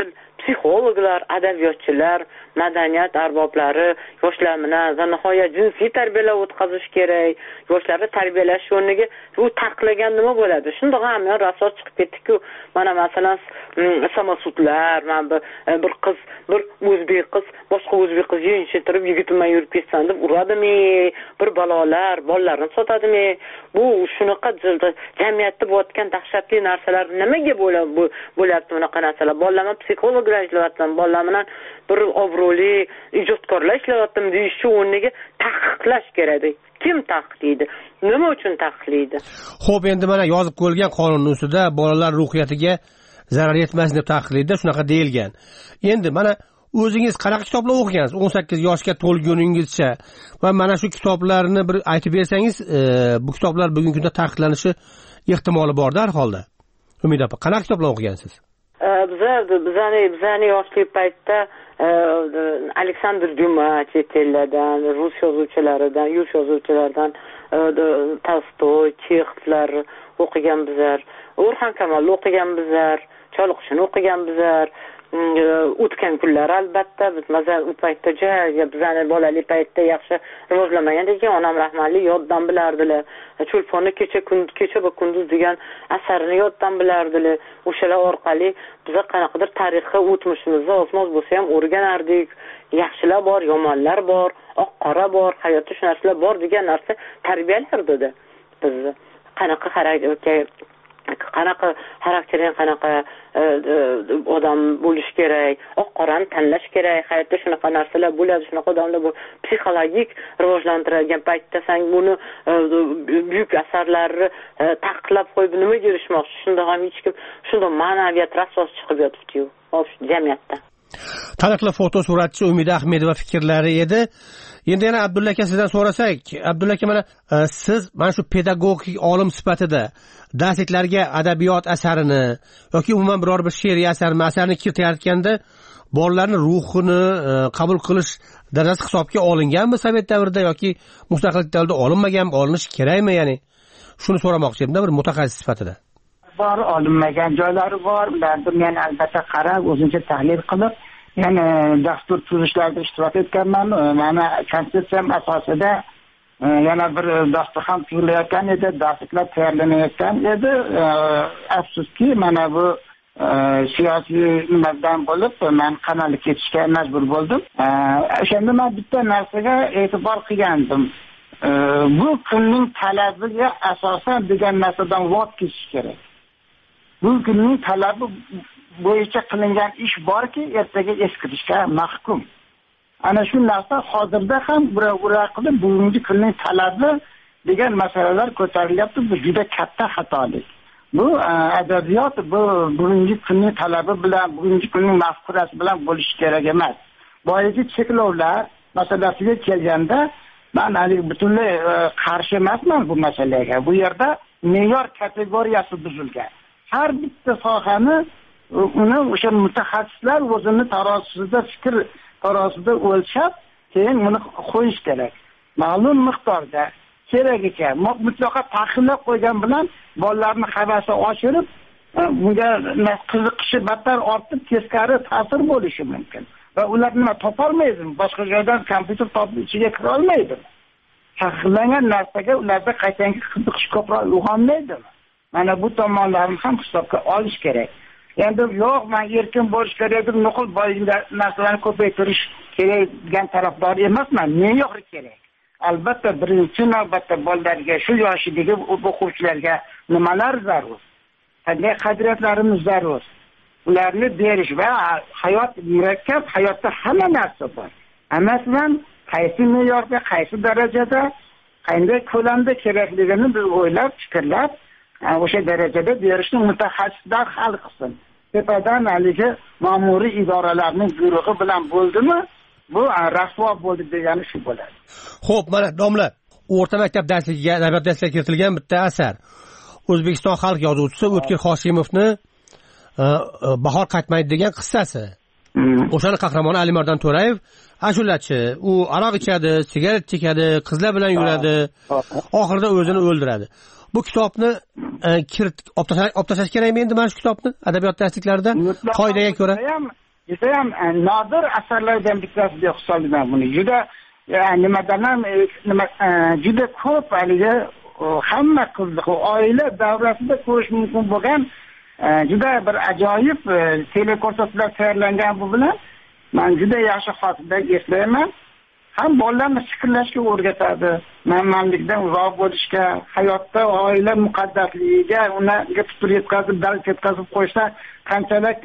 psixologlar, adabiyotchilar, madaniyat arboblari yoshlar bilan va nihoyat jinsiy tarbiyalar o'tkazish kerak. Yoshlarni tarbiyalash o'rniga bu taqiqlagan nima bo'ladi? Shundoq ham men rasos chiqib ketdi-ku, mana masalan samasudlar, mana bir qiz, bir o'zbek qiz, boshqa o'zbek qiz yeyinchitirib yigit bilan yurib ketsan deb uradimi? Bir balolar, bolalarni sotadimi? Bu shunaqa jamiyatda bo'layotgan dahshatli narsalar nimaga bo'lyapti bunaqa narsalar? Bolalarni psixologlar ishlayapti, bolalar bilan bir obro'li ijodkorlar ishlayapti deyish o'rniga taqiqlash kerak. Kim taqiqlaydi? Nima uchun taqiqlaydi? Xo'p, endi mana yozib qo'yilgan qonun ustida bolalar ruhiyatiga zarar yetmasin deb taqiqlaydi, shunaqa deyilgan. Endi mana o'zingiz qanaqa kitoblar o'qigansiz o'n sakkiz yoshga to'lguningizcha va mana shu kitoblarni bir aytib bersangiz, e, bu kitoblar bugungi kunda taqiqlanishi ehtimoli bor har holda. Umid opa, qanaqa kitoblar o'qigansiz? Bizlar bizani bizani yoshlik paytda Aleksandr Dyuma chet ellardan, rus yozuvchilaridan, rus yozuvchilardan Tolstoy, Chexovlar o'qigan bizlar, O'rxon Kamolni o'qigan bizlar, Choliqchini o'qigan bizlar. O'tgan kunlar albatta biz mazal u paytda jo'ya bizani bolalik paytda yaxshi rivojlanmagan ekan, onam rahmatli yoddan bilardilar. Cho'lponni kecha kun kecha va kunduz degan asarini yoddan bilardilar. O'shalar orqali biz qanaqadir tarixi o'tmishimizni osmoz bo'lsa ham o'rganardik. Yaxshilar bor, yomonlar bor, oq qora bor, hayotda shu narsalar bor degan narsa tarbiyalardi bizni. Qanaqa xarakter qanaqa xaraktering, qanaqa odam bo'lish kerak, oq qorani tanlash kerak, hayotda shunaqa narsalar bo'ladi, shunaqa odamlar bu psixologik rivojlantirilgan paytda sen buni buyuk asarlarni taqiqlab qo'yib nimaga erishmoqchi? Shunda ham hech kim shunda ma'naviyat rasos chiqib yotibdi-yu, jamiyatda. Taniqli fotosuratchi Umida Ahmedova fikrlari edi. Endi yana Abdulla aka sizdan so'rasak, Abdulla aka mana siz mana shu pedagogik olim sifatida darsliklarga adabiyot asarini yoki umuman biror bir she'riy asarni asarni kiritayotganda bolalarning ruhini qabul qilish darajasi hisobga olinganmi Sovet davrida yoki mustaqillik davrida olinmaganmi, olinish kerakmi, ya'ni shuni so'ramoqchi edim bir mutaxassis sifatida. Bor, olinmagan joylari bor, ularni men albatta qarab, o'zimcha tahlil qilib, ya'ni dastur tuzishlarda ishtirok etganman. Mana konsepsiyam asosida yana bir dasturxon tuzilayotgan edi, darsliklar tayyorlanayotgan edi. Afsuski mana bu siyosiy nimadan bo'lib men qamalga ketishga majbur bo'ldim. O'shanda men bitta narsaga e'tibor qilgandim. Bu kunning talabiga asosan degan narsadan voz kechish kerak. Bu kunning talabi bo'yicha qilingan ish borki, ertaga eskirishga mahkum. Ana shu narsa hozirda ham bura-bura qilib bugungi kunning talabi degan masalalar ko'tarilyapti. Bu juda katta xatolik. Bu adabiyot bu bugungi kunning talabi bilan, bugungi kunning mafkurasi bilan bo'lishi kerak emas. Boyagi cheklovlar masalasiga kelganda men hali butunlay qarshi emasman bu masalaga. Bu yerda me'yor kategoriyasi buzilgan. Har bitta sohani uni o'sha mutaxassislar o'zini tarozisida fikr tarozisida o'lchab, keyin uni qo'yish kerak. Ma'lum miqdorda kerak ekan. Mutlaqo taqiqlab qo'ygan bilan bolalarning havasi oshirib, bunga qiziqishi battar ortib, teskari ta'sir bo'lishi mumkin. Va ular nima topolmaydi, boshqa joydan kompyuter topib ichiga kira olmaydi. Taqiqlangan narsaga ularda qaytangi qiziqish ko'proq uyg'onmaydi. Mana bu tomonlarni ham hisobga olish kerak. Endi yo'q, men erkin bo'lish kerak deb nuqul boylar narsalarni ko'paytirish kerak degan tarafdor emasman. Me'yor kerak. Albatta birinchi navbatda bolalarga, shu yoshidagi o'quvchilarga nimalar zarur? Qanday qadriyatlarimiz zarur? Ularni berish va hayot murakkab, hayotda hamma narsa bor. Hammasidan qaysi me'yorda, qaysi darajada, qanday ko'lamda kerakligini biz o'ylab, fikrlab o'sha darajada berishni mutaxassislar hal qilsin. Tepadan haligi ma'muriy idoralarning buyrug'i bilan bo'ldimi, bu rasvo bo'ldi degani shu bo'ladi. Xo'p, mana domla, o'rta maktab darsligiga, adabiyot darslariga kiritilgan bitta asar. O'zbekiston xalq yozuvchisi O'tkir Hoshimovni Bahor qaytmaydi degan qissasi. O'shaning qahramoni Alimardon To'rayev ashulachi. U aroq ichadi, sigaret chekadi, qizlar bilan yuradi, oxirida o'zini o'ldiradi. Bu kitobni kirit olib tashlash kerakmi endi mana shu kitobni adabiyot darsliklarida qoidaga ko'ra? juda ham nodir asarlardan bittasi deb hisoblayman buni. Juda nimadan ham nima juda ko'p haligi hamma qiziq oila davrasida ko'rish mumkin bo'lgan juda bir ajoyib teleko'rsatuvlar tayyorlangan bu bilan men juda yaxshi xotirda eslayman. Ham bolalarni fikrlashga o'rgatadi, manmanlikdan uzoq bo'lishga, hayotda oila muqaddasligiga ularga putur yetkazib, dard yetkazib qo'ysa qanchalik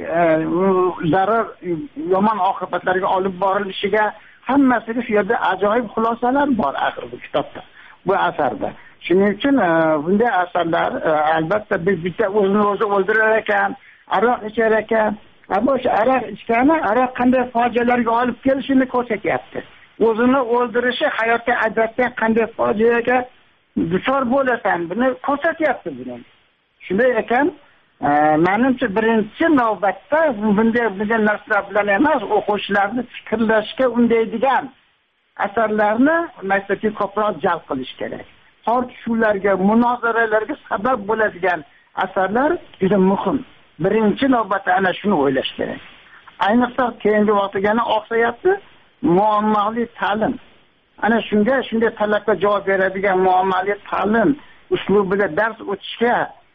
zarar, yomon oqibatlarga olib borilishiga hammasiga shu yerda ajoyib xulosalar bor axir bu kitobda, bu asarda. Shuning uchun bunday asarlar albatta biz bitta o'zini o'zi o'ldirar ekan, aroq ichar ekan, ammo o'sha aroq ichgani aroq qanday fojialarga olib kelishini ko'rsatyapti. O'zini o'ldirishi hayotga albatta qanday fojiaga duchor bo'lasan, buni ko'rsatyapti buni. Shunday ekan, menimcha birinchi navbatda bunday bunday narsalar bilan emas, o'quvchilarni fikrlashga undaydigan asarlarni maktabga ko'proq jalb qilish kerak. Tortishuvlarga, munozaralarga sabab bo'ladigan asarlar juda muhim. Birinchi navbatda ana shuni o'ylash kerak. Ayniqsa keyingi vaqtga o'xshayapti. Muammoli ta'lim. Ana shunga, shunday talabga javob beradigan muammoli ta'lim uslubida dars o'tishga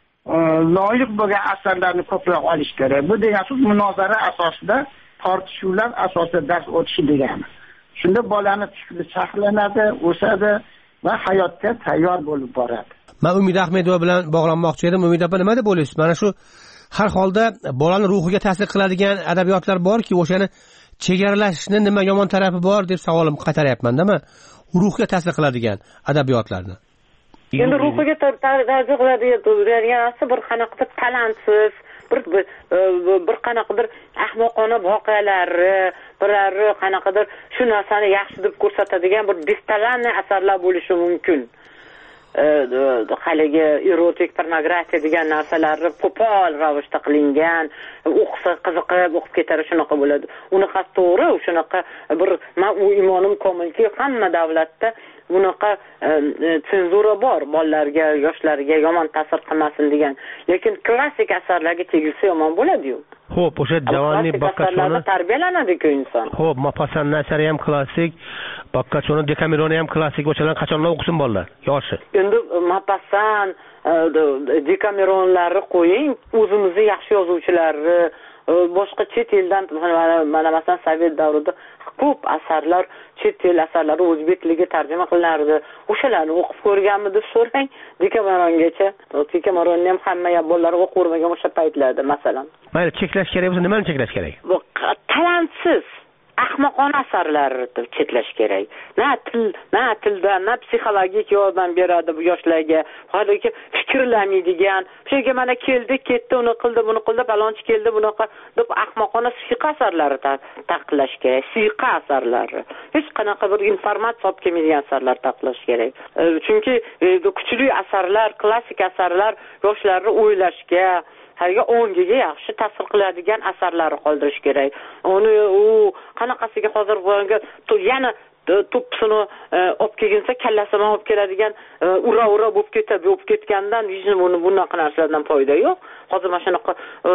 loyiq bo'lgan asarlarni ko'proq olish kerak. Bu degan so'z munozara asosida, tortishuvlar asosida dars o'tishi degani. Shunda bolani fikri chaqlanadi, o'sadi va hayotga tayyor bo'lib boradi. Men Umid Ahmedova bilan bog'lanmoqchi edim. Umid opa, nima deb o'ylaysiz? Mana shu har holda bolani ruhiga ta'sir qiladigan adabiyotlar borki, o'shani chegaralashni nima yomon tarafi bor deb savolim qaytaryapman-da men. Ruhga ta'sir qiladigan adabiyotlarni. Endi ruhiga ta'sir qiladigan bir qanaqadir talantsiz, bir bir qanaqadir ahmoqona voqealarni, birari qanaqadir shu narsani yaxshi deb ko'rsatadigan bir distalanli asarlar bo'lishi mumkin. haligi erotik pornografiya degan narsalarni qo'pol ravishda qilingan, o'qisa qiziqib o'qib ketari shunaqa bo'ladi. Unaqa to'g'ri, shunaqa bir men u imonim komilki, hamma davlatda bunaqa senzura bor, bolalarga, yoshlarga yomon ta'sir qilmasin degan. Lekin klassik asarlarga tegilsa yomon bo'ladi-yu. Xo'p, o'sha javonni boqqachoni tarbiyalanadi-ku inson. Xo'p, Mopassan nasari ham klassik, boqqachoni Dekameroni ham klassik, o'shalarni qachondan o'qisin bolalar, yoshi? Endi Mopassan, Dekameronlarni qo'ying, o'zimizni yaxshi yozuvchilarni, boshqa chet eldan, mana masalan Sovet davrida ko'p asarlar, chet el asarlari o'zbek tiliga tarjima qilinardi. O'shalarni o'qib ko'rganmi deb so'rang, Dekamerongacha. Dekameronni ham hamma bolalar o'qib ko'rmagan o'sha paytlarda masalan. Mayli, cheklash kerak bo'lsa, nimani cheklash kerak? Bu talantsiz, ahmoqona asarlarni cheklash kerak. Na til, na tilda, na psixologik yordam beradi bu yoshlarga. Hozirgi fikrlamaydigan, shunga mana keldi, ketdi, uni qildi, buni qildi, balonchi keldi, bunaqa deb ahmoqona siyqa asarlarni taqillash kerak. Siyqa asarlarni. Hech qanaqa bir informatsiya olib kelmaydigan asarlar taqillash kerak. Chunki kuchli asarlar, klassik asarlar yoshlarni o'ylashga, haliga ongiga yaxshi ta'sir qiladigan asarlarni qoldirish kerak. Uni u qanaqasiga hozir bo'lgan yana to'psini olib kelgansa kallasini olib keladigan ura-ura bo'lib ketadi, bo'lib ketgandan hech buni bunaqa narsalardan foyda yo'q. Hozir mana shunaqa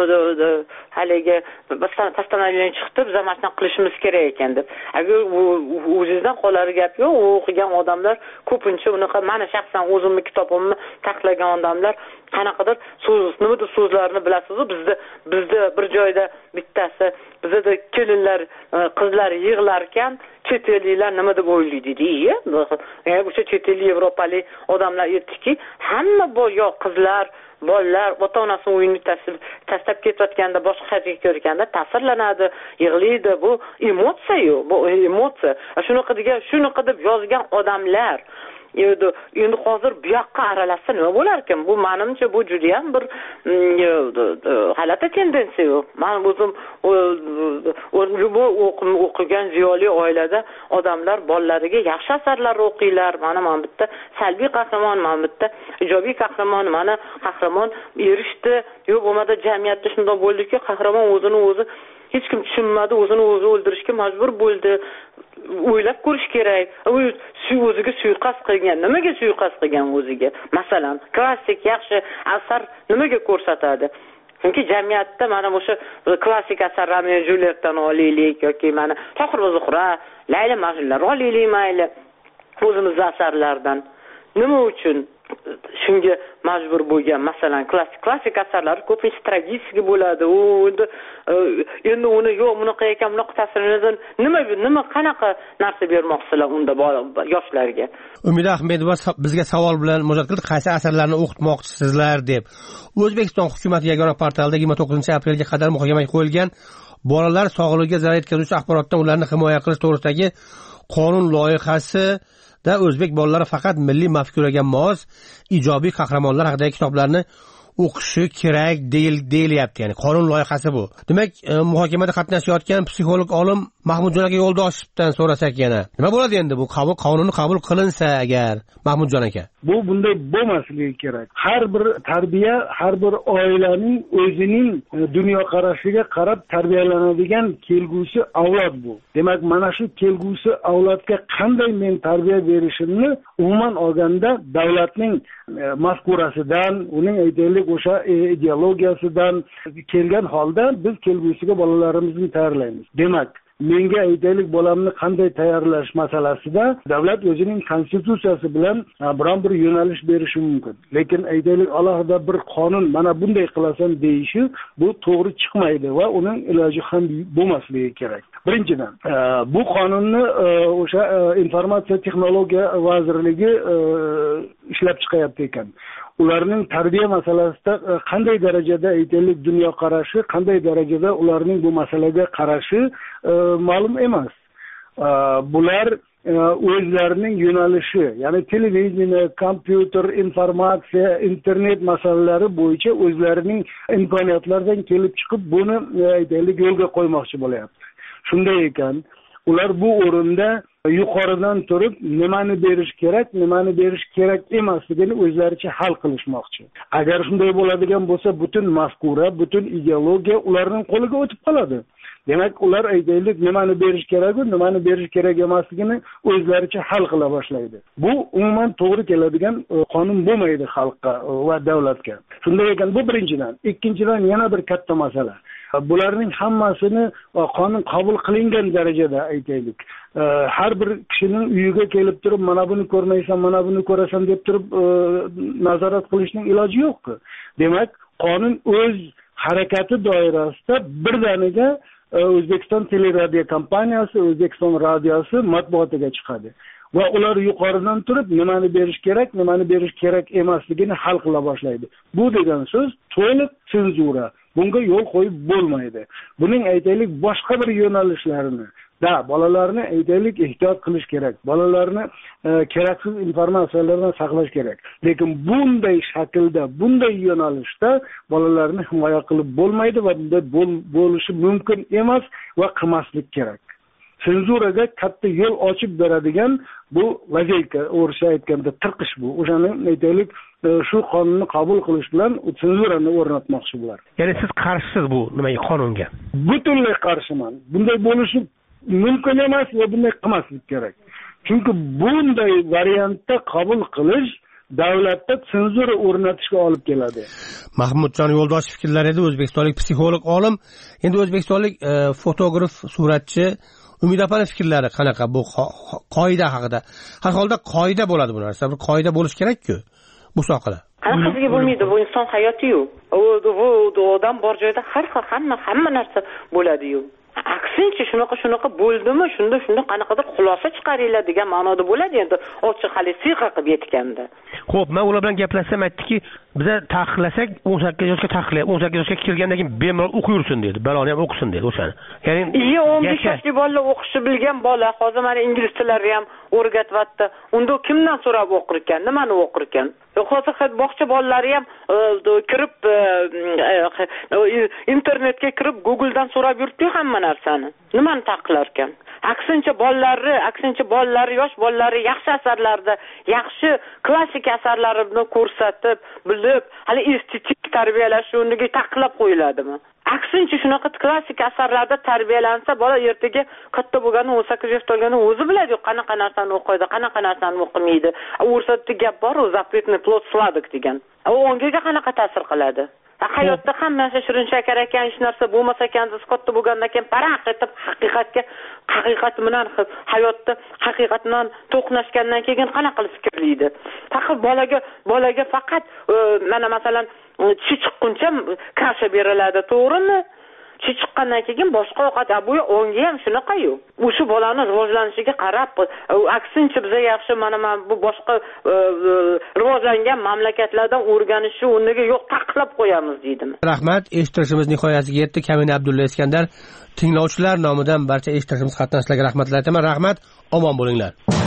haligi postanavleniya chiqdi, biz mana shuni qilishimiz kerak ekan deb. Agar o'zingizdan qolar gap yo'q, o'qigan odamlar ko'pincha unaqa, meni shaxsan o'zimning kitobimni taqillagan odamlar qanaqadir so'z, nimadir so'zlarni bilasiz-ku, bizda bizda bir joyda bittasi, bizda kelinlar, qizlar yig'lar ekan, chet elliklar nima deb o'ylaydi deydi. Ya'ni o'sha chet ellik Yevropalik odamlar aytdiki, hamma bu yo qizlar, bolalar ota-onasining uyini tashlab ketayotganda, boshqa hayotga ko'rganda ta'sirlanadi, yig'laydi. Bu emotsiya-yu, bu emotsiya. Shunaqa degan, shunaqa deb yozgan odamlar Endi endi hozir bu yoqqa aralashsa nima bo'lar ekan? Bu menimcha bu juda ham bir g'alati tendensiya. Men o'zim o'qigan ziyoli oilada odamlar bolalariga yaxshi asarlar o'qiylar. Mana men bitta salbiy qahramon, men bitta ijobiy qahramon, mana qahramon erishdi. Yo'q, bo'lmadi jamiyatda shunday bo'ldiki, qahramon o'zini o'zi hech kim tushunmadi, o'zini o'zi o'ldirishga majbur bo'ldi. O'ylab ko'rish kerak. U o'ziga suiqasd qilgan, nimaga suiqasd qilgan o'ziga? Masalan, klassik yaxshi asar nimaga ko'rsatadi? chunki jamiyatda mana o'sha klassik asarlarni Julietdan olaylik yoki mana Tohir va Zuhra, Layla Majnunlar olaylik mayli o'zimizning asarlardan nima uchun shunga majbur bo'lgan? Masalan, klassik klassik asarlar ko'pincha tragik bo'ladi. U endi endi uni yo'q, bunaqa ekan, bunaqa ta'sirlanadi. Nima nima qanaqa narsa bermoqchilar unda yoshlarga? Umida Ahmedova bizga savol bilan murojaat qildi, qaysi asarlarni o'qitmoqchisizlar deb. O'zbekiston hukumati yagona portalida yigirma to'qqizinchi aprelga qadar muhokamaga qo'yilgan bolalar sog'lig'iga zarar yetkazuvchi axborotdan ularni himoya qilish to'g'risidagi qonun loyihasi da o'zbek bolalari faqat milliy mafkuraga mos ijobiy qahramonlar haqidagi kitoblarni o'qishi kerak deyilyapti. Ya'ni qonun loyihasi bu. Demak, muhokamada qatnashayotgan psixolog olim Mahmudjon aka Yo'ldoshevdan so'rasak yana. Nima bo'ladi endi bu qabul qonuni qabul qilinsa agar Mahmudjon aka? Bu bunday bo'lmasligi kerak. Har bir tarbiya, har bir oilaning o'zining dunyoqarashiga qarab tarbiyalanadigan kelgusi avlod bu. Demak, mana shu kelgusi avlodga qanday men tarbiya berishimni umuman olganda davlatning mafkurasidan, uning aytaylik o'sha ideologiyasidan kelgan holda biz kelgusiga bolalarimizni tayyorlaymiz. Demak, menga aytaylik bolamni qanday tayyorlash masalasida davlat o'zining konstitutsiyasi bilan biron bir yo'nalish berishi mumkin. Lekin aytaylik alohida bir qonun mana bunday qilasan deyishi bu to'g'ri chiqmaydi va uning iloji ham bo'lmasligi kerak. Birinchidan, bu qonunni o'sha informatsiya texnologiya vazirligi ishlab chiqayapti ekan. Ularning tarbiya masalasida qanday darajada aytaylik dunyoqarashi, qanday darajada ularning bu masalaga qarashi ma'lum emas. Bular o'zlarining yo'nalishi, ya'ni televideniya, kompyuter, informatsiya, internet masalalari bo'yicha o'zlarining imkoniyatlaridan kelib chiqib buni aytaylik yo'lga qo'ymoqchi bo'lyapti. Shunday ekan, ular bu o'rinda yuqoridan turib nimani berish kerak, nimani berish kerak emasligini o'zlaricha hal qilishmoqchi. Agar shunday bo'ladigan bo'lsa, butun mafkura, butun ideologiya ularning qo'liga o'tib qoladi. Demak, ular aytaylik nimani berish kerak, nimani berish kerak emasligini o'zlaricha hal qila boshlaydi. Bu umuman to'g'ri keladigan qonun bo'lmaydi xalqqa va davlatga. Shunday ekan, bu birinchidan. Ikkinchidan, yana bir katta masala. Bularning hammasini qonun qabul qilingan darajada aytaylik. Har bir kishining uyiga kelib turib, mana buni ko'rmaysan, mana buni ko'rasan deb turib nazorat qilishning iloji yo'q-ku. Demak, qonun o'z harakati doirasida birdaniga O'zbekiston teleradio kompaniyasi, O'zbekiston radiosi matbuotiga chiqadi. Va ular yuqoridan turib nimani berish kerak, nimani berish kerak emasligini hal qila boshlaydi. Bu degan so'z to'liq senzura. Bunga yo'l qo'yib bo'lmaydi. Buning aytaylik boshqa bir yo'nalishlarini da bolalarni aytaylik ehtiyot qilish kerak. Bolalarni e, keraksiz informatsiyalardan saqlash kerak. Lekin bunday shaklda, bunday yo'nalishda bolalarni himoya qilib bo'lmaydi va bunday bo'lishi mumkin emas va qilmaslik kerak. Senzuraga katta yo'l ochib beradigan bu logika, o'risha aytganda tirqish bu. O'shani aytaylik shu qonunni qabul qilish bilan senzurani o'rnatmoqchi bular. Ya'ni siz qarshisiz bu nimaga qonunga? Butunlay qarshiman. Bunday bo'lishi mumkin emas va bunday qilmaslik kerak. Chunki bunday variantda qabul qilish davlatda senzura o'rnatishga olib keladi. Mahmudjon Yo'ldoshev fikrlari edi, o'zbekistonlik psixolog olim. Endi o'zbekistonlik e, fotograf, suratchi Umida opani fikrlari qanaqa bu qoida haqida? Har holda qoida bo'ladi bu narsa. Bir qoida bo'lish kerak-ku bu sohada. Qanaqasiga bo'lmaydi, bu inson hayoti-yu. U odam bor joyda har xil hamma hamma narsa bo'ladi-yu. Aksincha shunaqa shunaqa bo'ldimi, shunda shunda qanaqadir xulosa chiqaringlar degan ma'noda bo'ladi endi ochiq hali siqa qilib yetganda. Xo'p, men ular bilan gaplashsam aytdiki, biza taqiqlasak o'n sakkiz yoshga taqiqlaymiz, o'n sakkiz yoshga kirgandan keyin bemalol o'qiyursin dedi, baloni ham o'qisin dedi o'shani. Ya'ni iya o'n besh yoshli bolalar o'qishni bilgan bola, hozir mana ingliz tilini ham o'rgatyapti. Unda kimdan so'rab o'qir ekan, nimani o'qir ekan? Hozir bog'cha bolalari ham kirib internetga kirib Googledan so'rab yuribdi hamma narsani. Nimani taqiqlar ekan? Aksincha bolalari, aksincha bolalari, yosh bolalari yaxshi asarlarda, yaxshi klassik asarlarni ko'rsatib, bilib, hali estetik tarbiyalash o'rniga taqiqlab qo'yiladimi? Aksincha shunaqa klassik asarlarda tarbiyalansa, bola ertaga katta bo'lganda o'n sakkiz yoshda bo'lganda o'zi biladi, qanaqa narsani o'qiydi, qanaqa narsani o'qimaydi. O'rsatda gap bor, zapretный плод сладок degan. U ongiga qanaqa ta'sir qiladi? hayotda hammasi shirin shakar ekan, hech narsa bo'lmas ekan, siz katta bo'lgandan keyin paraq etib haqiqatga haqiqat bilan hayotda haqiqat bilan to'qnashgandan keyin qanaqa qilib fikrlaydi? Faqat bolaga bolaga faqat mana masalan tishi chiqquncha kasha beriladi, to'g'rimi? Tishi chiqqandan keyin boshqa ovqat, bu o'nga ham shunaqa-yu. O'sha bolani rivojlanishiga qarab, aksincha biza yaxshi mana bu boshqa rivojlangan mamlakatlardan o'rganishni o'rniga yo'q taqlab qo'yamiz deydimi. Rahmat, eshittirishimiz nihoyasiga yetdi. Kamina Abdulla Iskandar tinglovchilar nomidan barcha eshittirishimiz qatnashchilarga rahmatlar aytaman. Rahmat, omon bo'linglar.